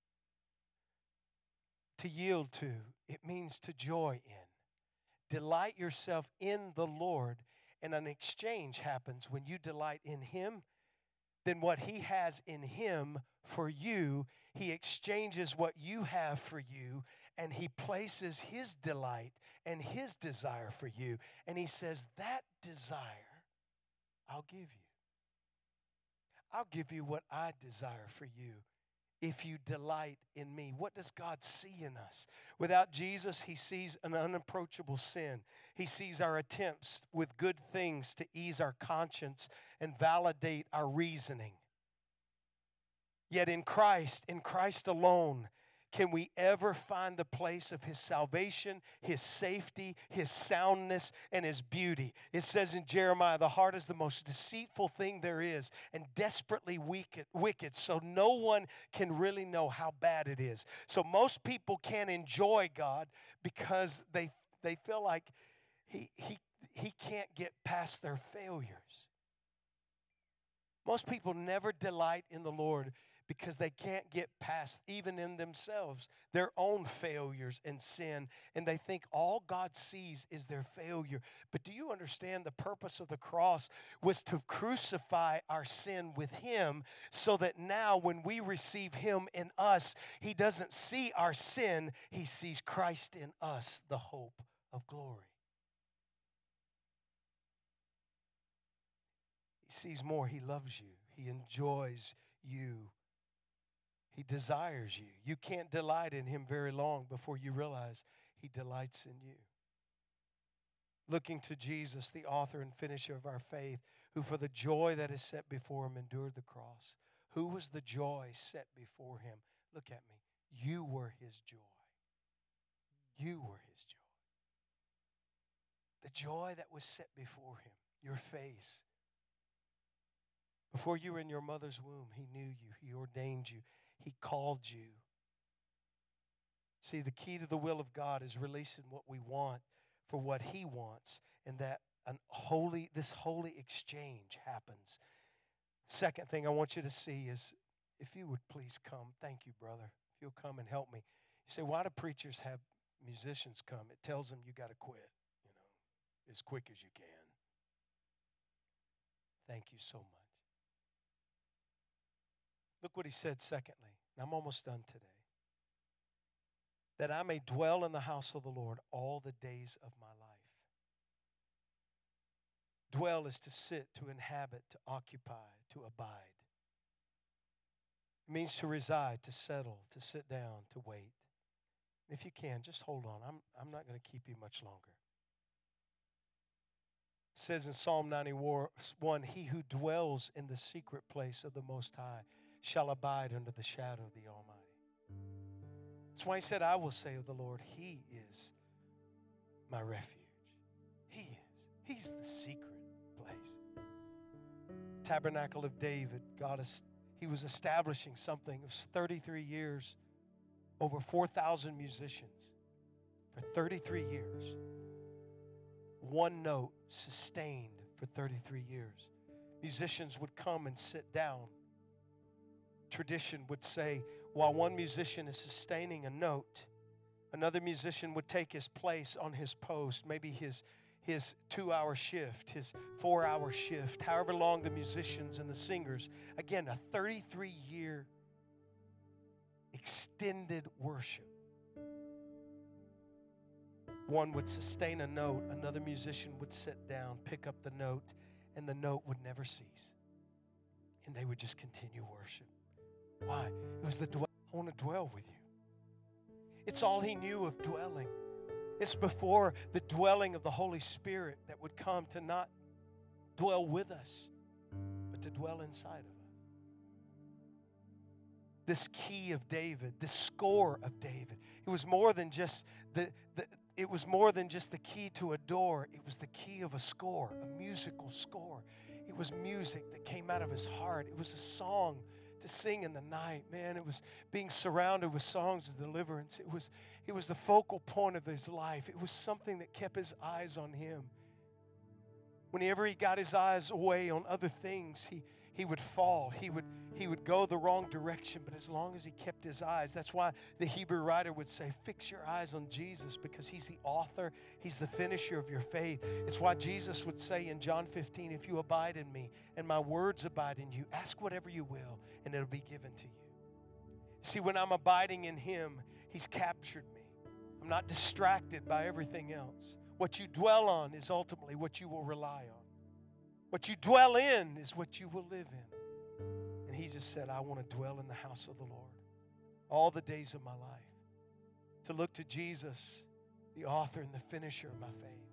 to yield to. It means to joy in. Delight yourself in the Lord, and an exchange happens when you delight in him. Then what he has in him for you, he exchanges what you have for you, and he places his delight and his desire for you. And he says, that desire I'll give you. I'll give you what I desire for you if you delight in me. What does God see in us? Without Jesus, he sees an unapproachable sin. He sees our attempts with good things to ease our conscience and validate our reasoning. Yet in Christ alone, can we ever find the place of His salvation, His safety, His soundness, and His beauty. It says in Jeremiah, the heart is the most deceitful thing there is and desperately wicked, so no one can really know how bad it is. So most people can't enjoy God because they feel like He can't get past their failures. Most people never delight in the Lord because they can't get past, even in themselves, their own failures and sin, and they think all God sees is their failure. But do you understand the purpose of the cross was to crucify our sin with Him so that now when we receive Him in us, He doesn't see our sin, He sees Christ in us, the hope of glory. He sees more. He loves you. He enjoys you. He desires you. You can't delight in Him very long before you realize He delights in you. Looking to Jesus, the author and finisher of our faith, who for the joy that is set before Him endured the cross. Who was the joy set before Him? Look at me. You were His joy. You were His joy. The joy that was set before Him, your face. Before you were in your mother's womb, He knew you. He ordained you. He called you. See, the key to the will of God is releasing what we want for what He wants, and that this holy exchange happens. Second thing I want you to see is, if you would please come. Thank you, brother. If you'll come and help me. You say, why do preachers have musicians come? It tells them you got to quit, as quick as you can. Thank you so much. Look what he said secondly. And I'm almost done today. That I may dwell in the house of the Lord all the days of my life. Dwell is to sit, to inhabit, to occupy, to abide. It means to reside, to settle, to sit down, to wait. And if you can, just hold on. I'm not going to keep you much longer. It says in Psalm 91, he who dwells in the secret place of the Most High shall abide under the shadow of the Almighty. That's why he said, I will say of the Lord, He is my refuge. He is. He's the secret place. Tabernacle of David, He was establishing something. It was 33 years, over 4,000 musicians. For 33 years. One note sustained for 33 years. Musicians would come and sit down. Tradition would say, while one musician is sustaining a note, another musician would take his place on his post, maybe his 2-hour shift, his 4-hour shift, however long the musicians and the singers. Again, a 33-year extended worship. One would sustain a note, another musician would sit down, pick up the note, and the note would never cease. And they would just continue worship. Why? It was I want to dwell with you. It's all he knew of dwelling. It's before the dwelling of the Holy Spirit that would come to not dwell with us, but to dwell inside of us. This key of David, this score of David, it was more than just the key to a door. It was the key of a score, a musical score. It was music that came out of his heart. It was a song to sing in the night. Man, it was being surrounded with songs of deliverance. It was the focal point of his life. It was something that kept his eyes on Him. Whenever he got his eyes away on other things, he would fall. He would go the wrong direction, but as long as he kept his eyes, that's why the Hebrew writer would say, fix your eyes on Jesus, because He's the author, He's the finisher of your faith. It's why Jesus would say in John 15, if you abide in me and my words abide in you, ask whatever you will and it'll be given to you. See, when I'm abiding in Him, He's captured me. I'm not distracted by everything else. What you dwell on is ultimately what you will rely on. What you dwell in is what you will live in. And He just said, I want to dwell in the house of the Lord all the days of my life. To look to Jesus, the author and the finisher of my faith.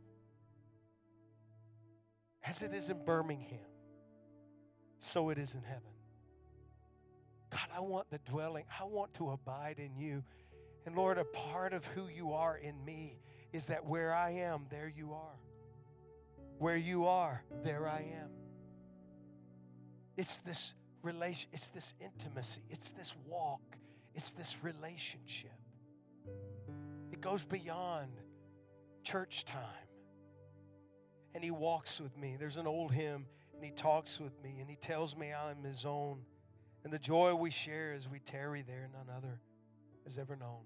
As it is in Birmingham, so it is in heaven. God, I want the dwelling. I want to abide in you. And Lord, a part of who you are in me is that where I am, there you are. Where you are, there I am. It's this relation, it's this intimacy, it's this walk, it's this relationship. It goes beyond church time. And he walks with me. There's an old hymn, and he talks with me, and he tells me I'm his own. And the joy we share as we tarry there, none other has ever known.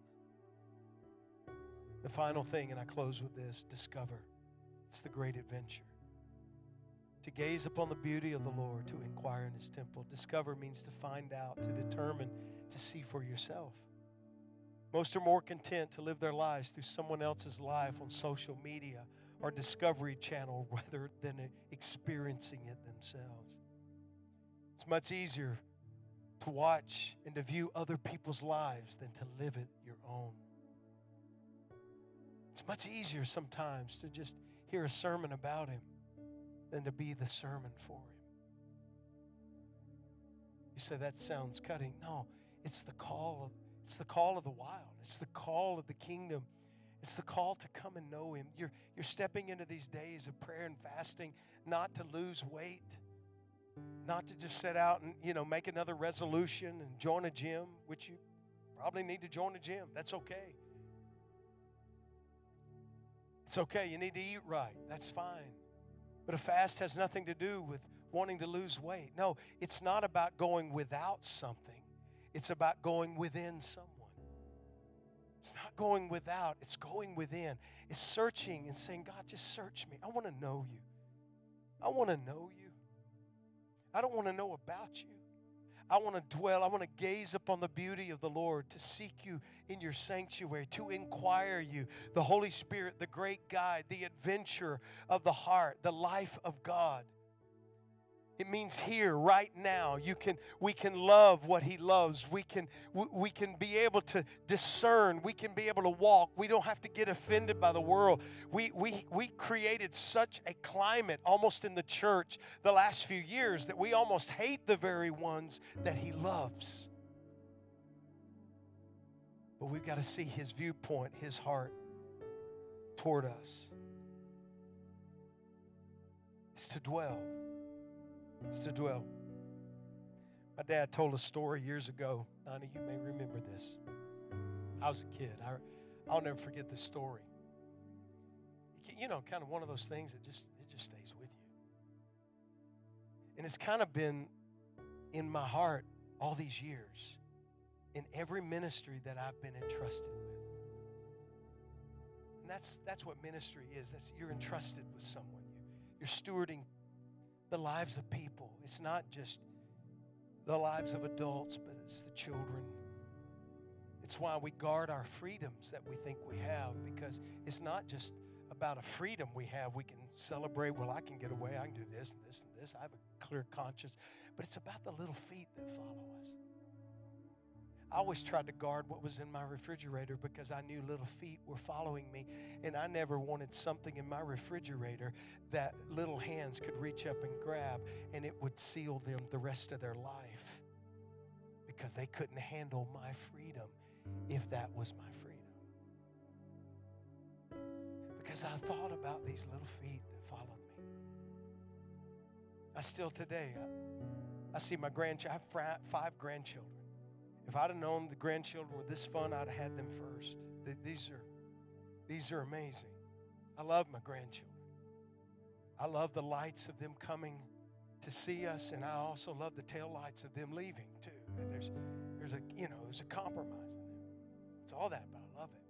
The final thing, and I close with this, discover. It's the great adventure. To gaze upon the beauty of the Lord, to inquire in his temple. Discover means to find out, to determine, to see for yourself. Most are more content to live their lives through someone else's life on social media or Discovery Channel rather than experiencing it themselves. It's much easier to watch and to view other people's lives than to live it your own. It's much easier sometimes to just hear a sermon about him than to be the sermon for him. You say that sounds cutting. No, it's the call of the wild. It's the call of the kingdom. It's the call to come and know him. You're stepping into these days of prayer and fasting not to lose weight, not to just set out and make another resolution and join a gym, which you probably need to join a gym. That's okay. It's okay. You need to eat right. That's fine. But a fast has nothing to do with wanting to lose weight. No, it's not about going without something. It's about going within someone. It's not going without, it's going within. It's searching and saying, God, just search me. I want to know you. I want to know you. I don't want to know about you. I want to dwell. I want to gaze upon the beauty of the Lord, to seek you in your sanctuary, to inquire you. The Holy Spirit, the great guide, the adventure of the heart, the life of God. It means here, right now, we can love what he loves. We can be able to discern. We can be able to walk. We don't have to get offended by the world. We created such a climate almost in the church the last few years that we almost hate the very ones that he loves. But we've got to see his viewpoint, his heart toward us. It's to dwell. It's to dwell. My dad told a story years ago. None of you may remember this. I was a kid. I'll never forget this story. Kind of one of those things that just stays with you. And it's kind of been in my heart all these years in every ministry that I've been entrusted with. And that's what ministry is. You're entrusted with someone. You're stewarding the lives of people. It's not just the lives of adults, but it's the children. It's why we guard our freedoms that we think we have, because it's not just about a freedom we have. We can celebrate, well, I can get away, I can do this and this and this. I have a clear conscience. But it's about the little feet that follow us. I always tried to guard what was in my refrigerator because I knew little feet were following me, and I never wanted something in my refrigerator that little hands could reach up and grab, and it would seal them the rest of their life because they couldn't handle my freedom if that was my freedom. Because I thought about these little feet that followed me. I still today, I see my grandchildren. I have 5 grandchildren. If I'd have known the grandchildren were this fun, I'd have had them first. These are amazing. I love my grandchildren. I love the lights of them coming to see us, and I also love the tail lights of them leaving too. And there's a compromise in there. It's all that, but I love it.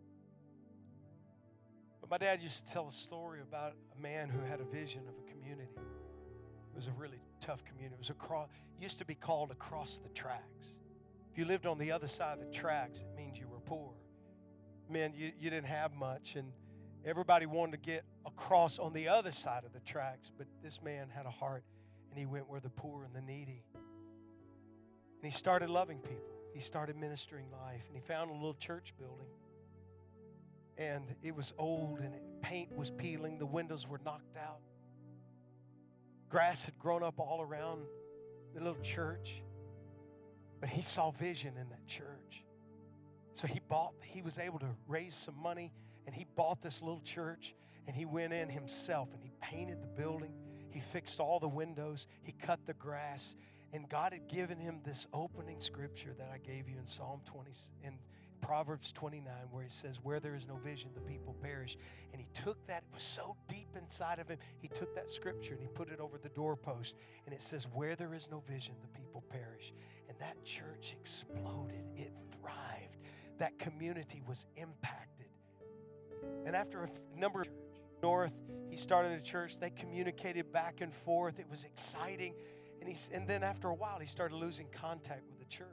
But my dad used to tell a story about a man who had a vision of a community. It was a really tough community. It used to be called Across the Tracks. If you lived on the other side of the tracks, it means you were poor. Man, you didn't have much, and everybody wanted to get across on the other side of the tracks, but this man had a heart, and he went where the poor and the needy. And he started loving people. He started ministering life, and he found a little church building. And it was old, and paint was peeling. The windows were knocked out. Grass had grown up all around the little church. But he saw vision in that church. So he was able to raise some money, and he bought this little church, and he went in himself, and he painted the building. He fixed all the windows. He cut the grass. And God had given him this opening scripture that I gave you in Psalm 20, in Proverbs 29, where he says, where there is no vision, the people perish. And he took that, it was so deep inside of him, he took that scripture and he put it over the doorpost. And it says, where there is no vision, the people perish. And that church exploded. It thrived. That community was impacted. And after a number of north, he started a church. They communicated back and forth. It was exciting. And then after a while, he started losing contact with the church.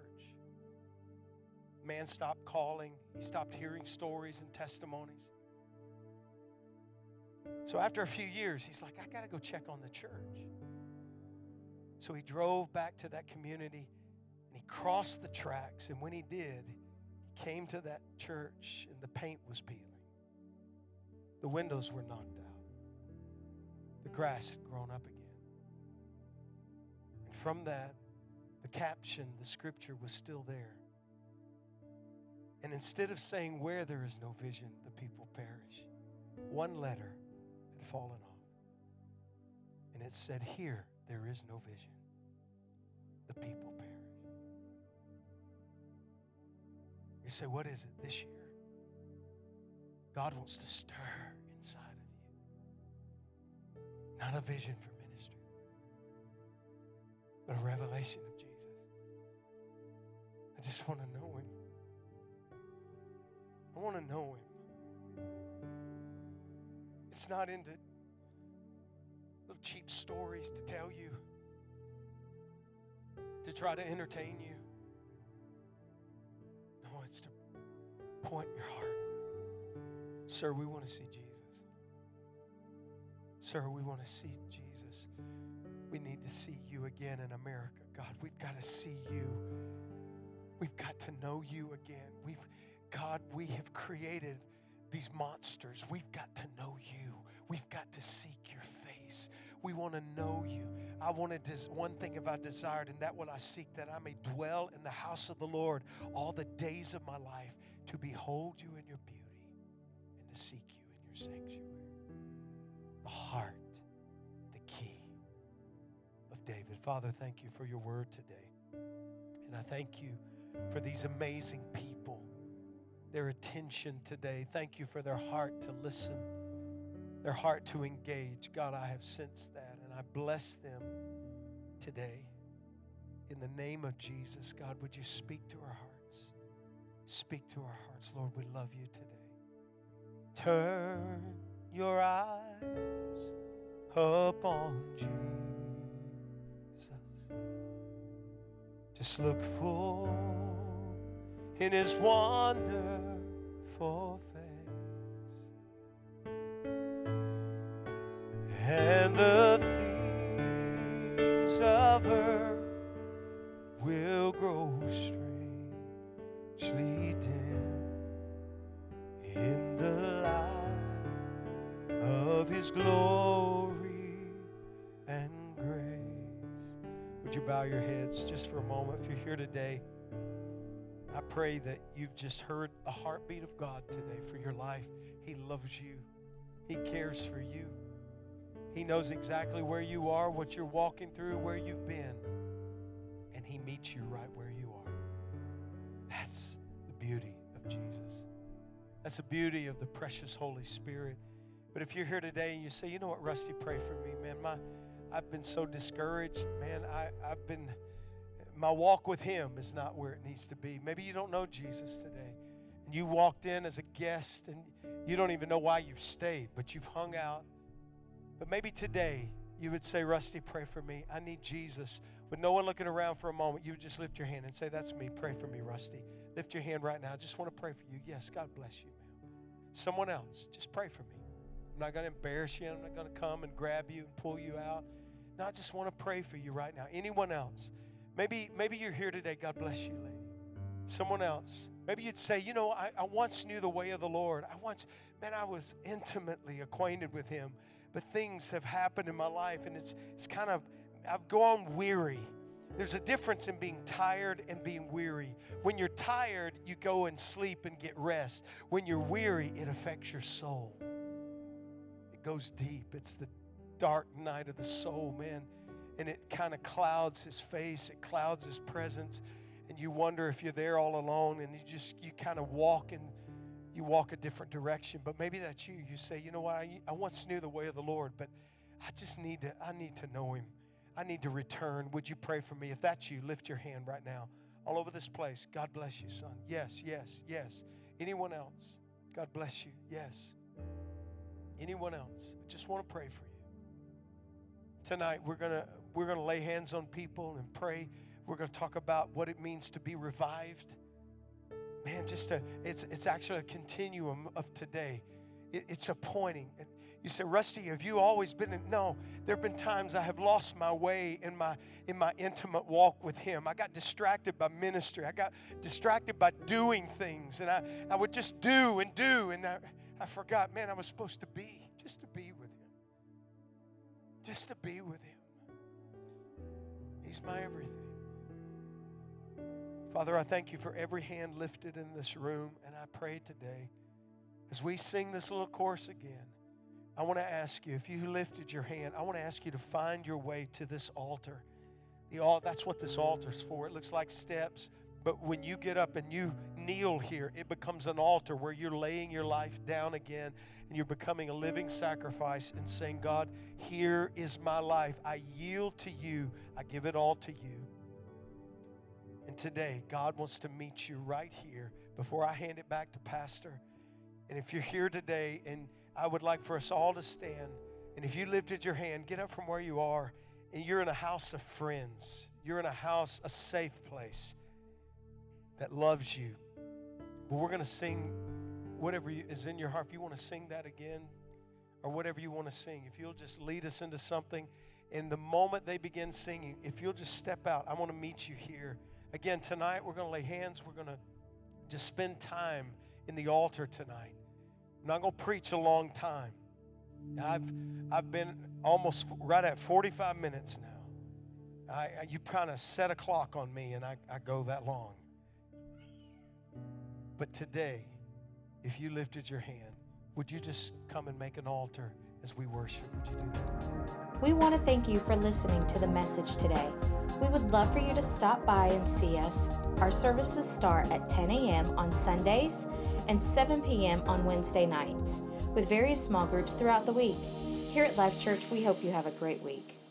Man stopped calling. He stopped hearing stories and testimonies. So after a few years, he's like, I got to go check on the church. So he drove back to that community, and he crossed the tracks. And when he did, he came to that church, and the paint was peeling. The windows were knocked out. The grass had grown up again. And from that, the caption, the scripture was still there. And instead of saying, where there is no vision, the people perish, one letter had fallen off. And it said, here there is no vision, the people perish. You say, what is it this year? God wants to stir inside of you. Not a vision for ministry, but a revelation of Jesus. I just want to know him. I want to know him. It's not into little cheap stories to tell you, to try to entertain you. No, it's to point your heart. Sir, we want to see Jesus. Sir, we want to see Jesus. We need to see you again in America. God, we've got to see you. We've got to know you again. God, we have created these monsters. We've got to know you. We've got to seek your face. We want to know you. One thing have I desired, and that will I seek, that I may dwell in the house of the Lord all the days of my life, to behold you in your beauty and to seek you in your sanctuary. The heart, the key of David. Father, thank you for your word today. And I thank you for these amazing people, their attention today. Thank you for their heart to listen, their heart to engage. God, I have sensed that, and I bless them today. In the name of Jesus, God, would you speak to our hearts? Speak to our hearts. Lord, we love you today. Turn your eyes upon Jesus. Just look full in his wonderful face, and the things of earth will grow strangely dim in the light of his glory and grace. Would you bow your heads just for a moment? If you're here today, I pray that you've just heard a heartbeat of God today for your life. He loves you. He cares for you. He knows exactly where you are, what you're walking through, where you've been. And he meets you right where you are. That's the beauty of Jesus. That's the beauty of the precious Holy Spirit. But if you're here today and you say, you know what, Rusty, pray for me, man. I've been so discouraged, man. My walk with him is not where it needs to be. Maybe you don't know Jesus today, and you walked in as a guest, and you don't even know why you've stayed, but you've hung out. But maybe today you would say, Rusty, pray for me. I need Jesus. With no one looking around for a moment, you would just lift your hand and say, that's me. Pray for me, Rusty. Lift your hand right now. I just want to pray for you. Yes, God bless you, ma'am. Someone else, just pray for me. I'm not going to embarrass you. I'm not going to come and grab you and pull you out. No, I just want to pray for you right now. Anyone else? Maybe you're here today. God bless you, lady. Someone else. Maybe you'd say, you know, I once knew the way of the Lord. I was intimately acquainted with him. But things have happened in my life, and it's kind of, I've gone weary. There's a difference in being tired and being weary. When you're tired, you go and sleep and get rest. When you're weary, it affects your soul. It goes deep. It's the dark night of the soul, man. And it kind of clouds his face. It clouds his presence. And you wonder if you're there all alone, and you kind of walk a different direction. But maybe that's you. You say, you know what, I once knew the way of the Lord, but I need to know him. I need to return. Would you pray for me? If that's you, lift your hand right now. All over this place. God bless you, son. Yes, yes, yes. Anyone else? God bless you. Yes. Anyone else? I just want to pray for you. Tonight, we're gonna lay hands on people and pray. We're going to talk about what it means to be revived. Man, it's actually a continuum of today. It's a pointing. You say, Rusty, have you always been in? No, there have been times I have lost my way in my intimate walk with him. I got distracted by ministry. I got distracted by doing things. And I would just do. And I forgot, man, I was supposed to be with him. Just to be with him. He's my everything. Father, I thank you for every hand lifted in this room. And I pray today, as we sing this little chorus again, I want to ask you, if you lifted your hand, I want to ask you to find your way to this altar. That's what this altar's for. It looks like steps, but when you get up and you kneel here, it becomes an altar where you're laying your life down again and you're becoming a living sacrifice and saying, God, here is my life. I yield to you. I give it all to you. And today, God wants to meet you right here before I hand it back to Pastor. And if you're here today, and I would like for us all to stand, and if you lifted your hand, get up from where you are, and you're in a house of friends. You're in a house, a safe place that loves you. Well, we're going to sing whatever is in your heart. If you want to sing that again, or whatever you want to sing, if you'll just lead us into something, and the moment they begin singing, if you'll just step out, I want to meet you here. Again, tonight we're going to lay hands. We're going to just spend time in the altar tonight. I'm not going to preach a long time. I've been almost right at 45 minutes now. You kind of set a clock on me, and I go that long. But today, if you lifted your hand, would you just come and make an altar as we worship? Would you do that? We want to thank you for listening to the message today. We would love for you to stop by and see us. Our services start at 10 a.m. on Sundays and 7 p.m. on Wednesday nights, with various small groups throughout the week. Here at Life Church, we hope you have a great week.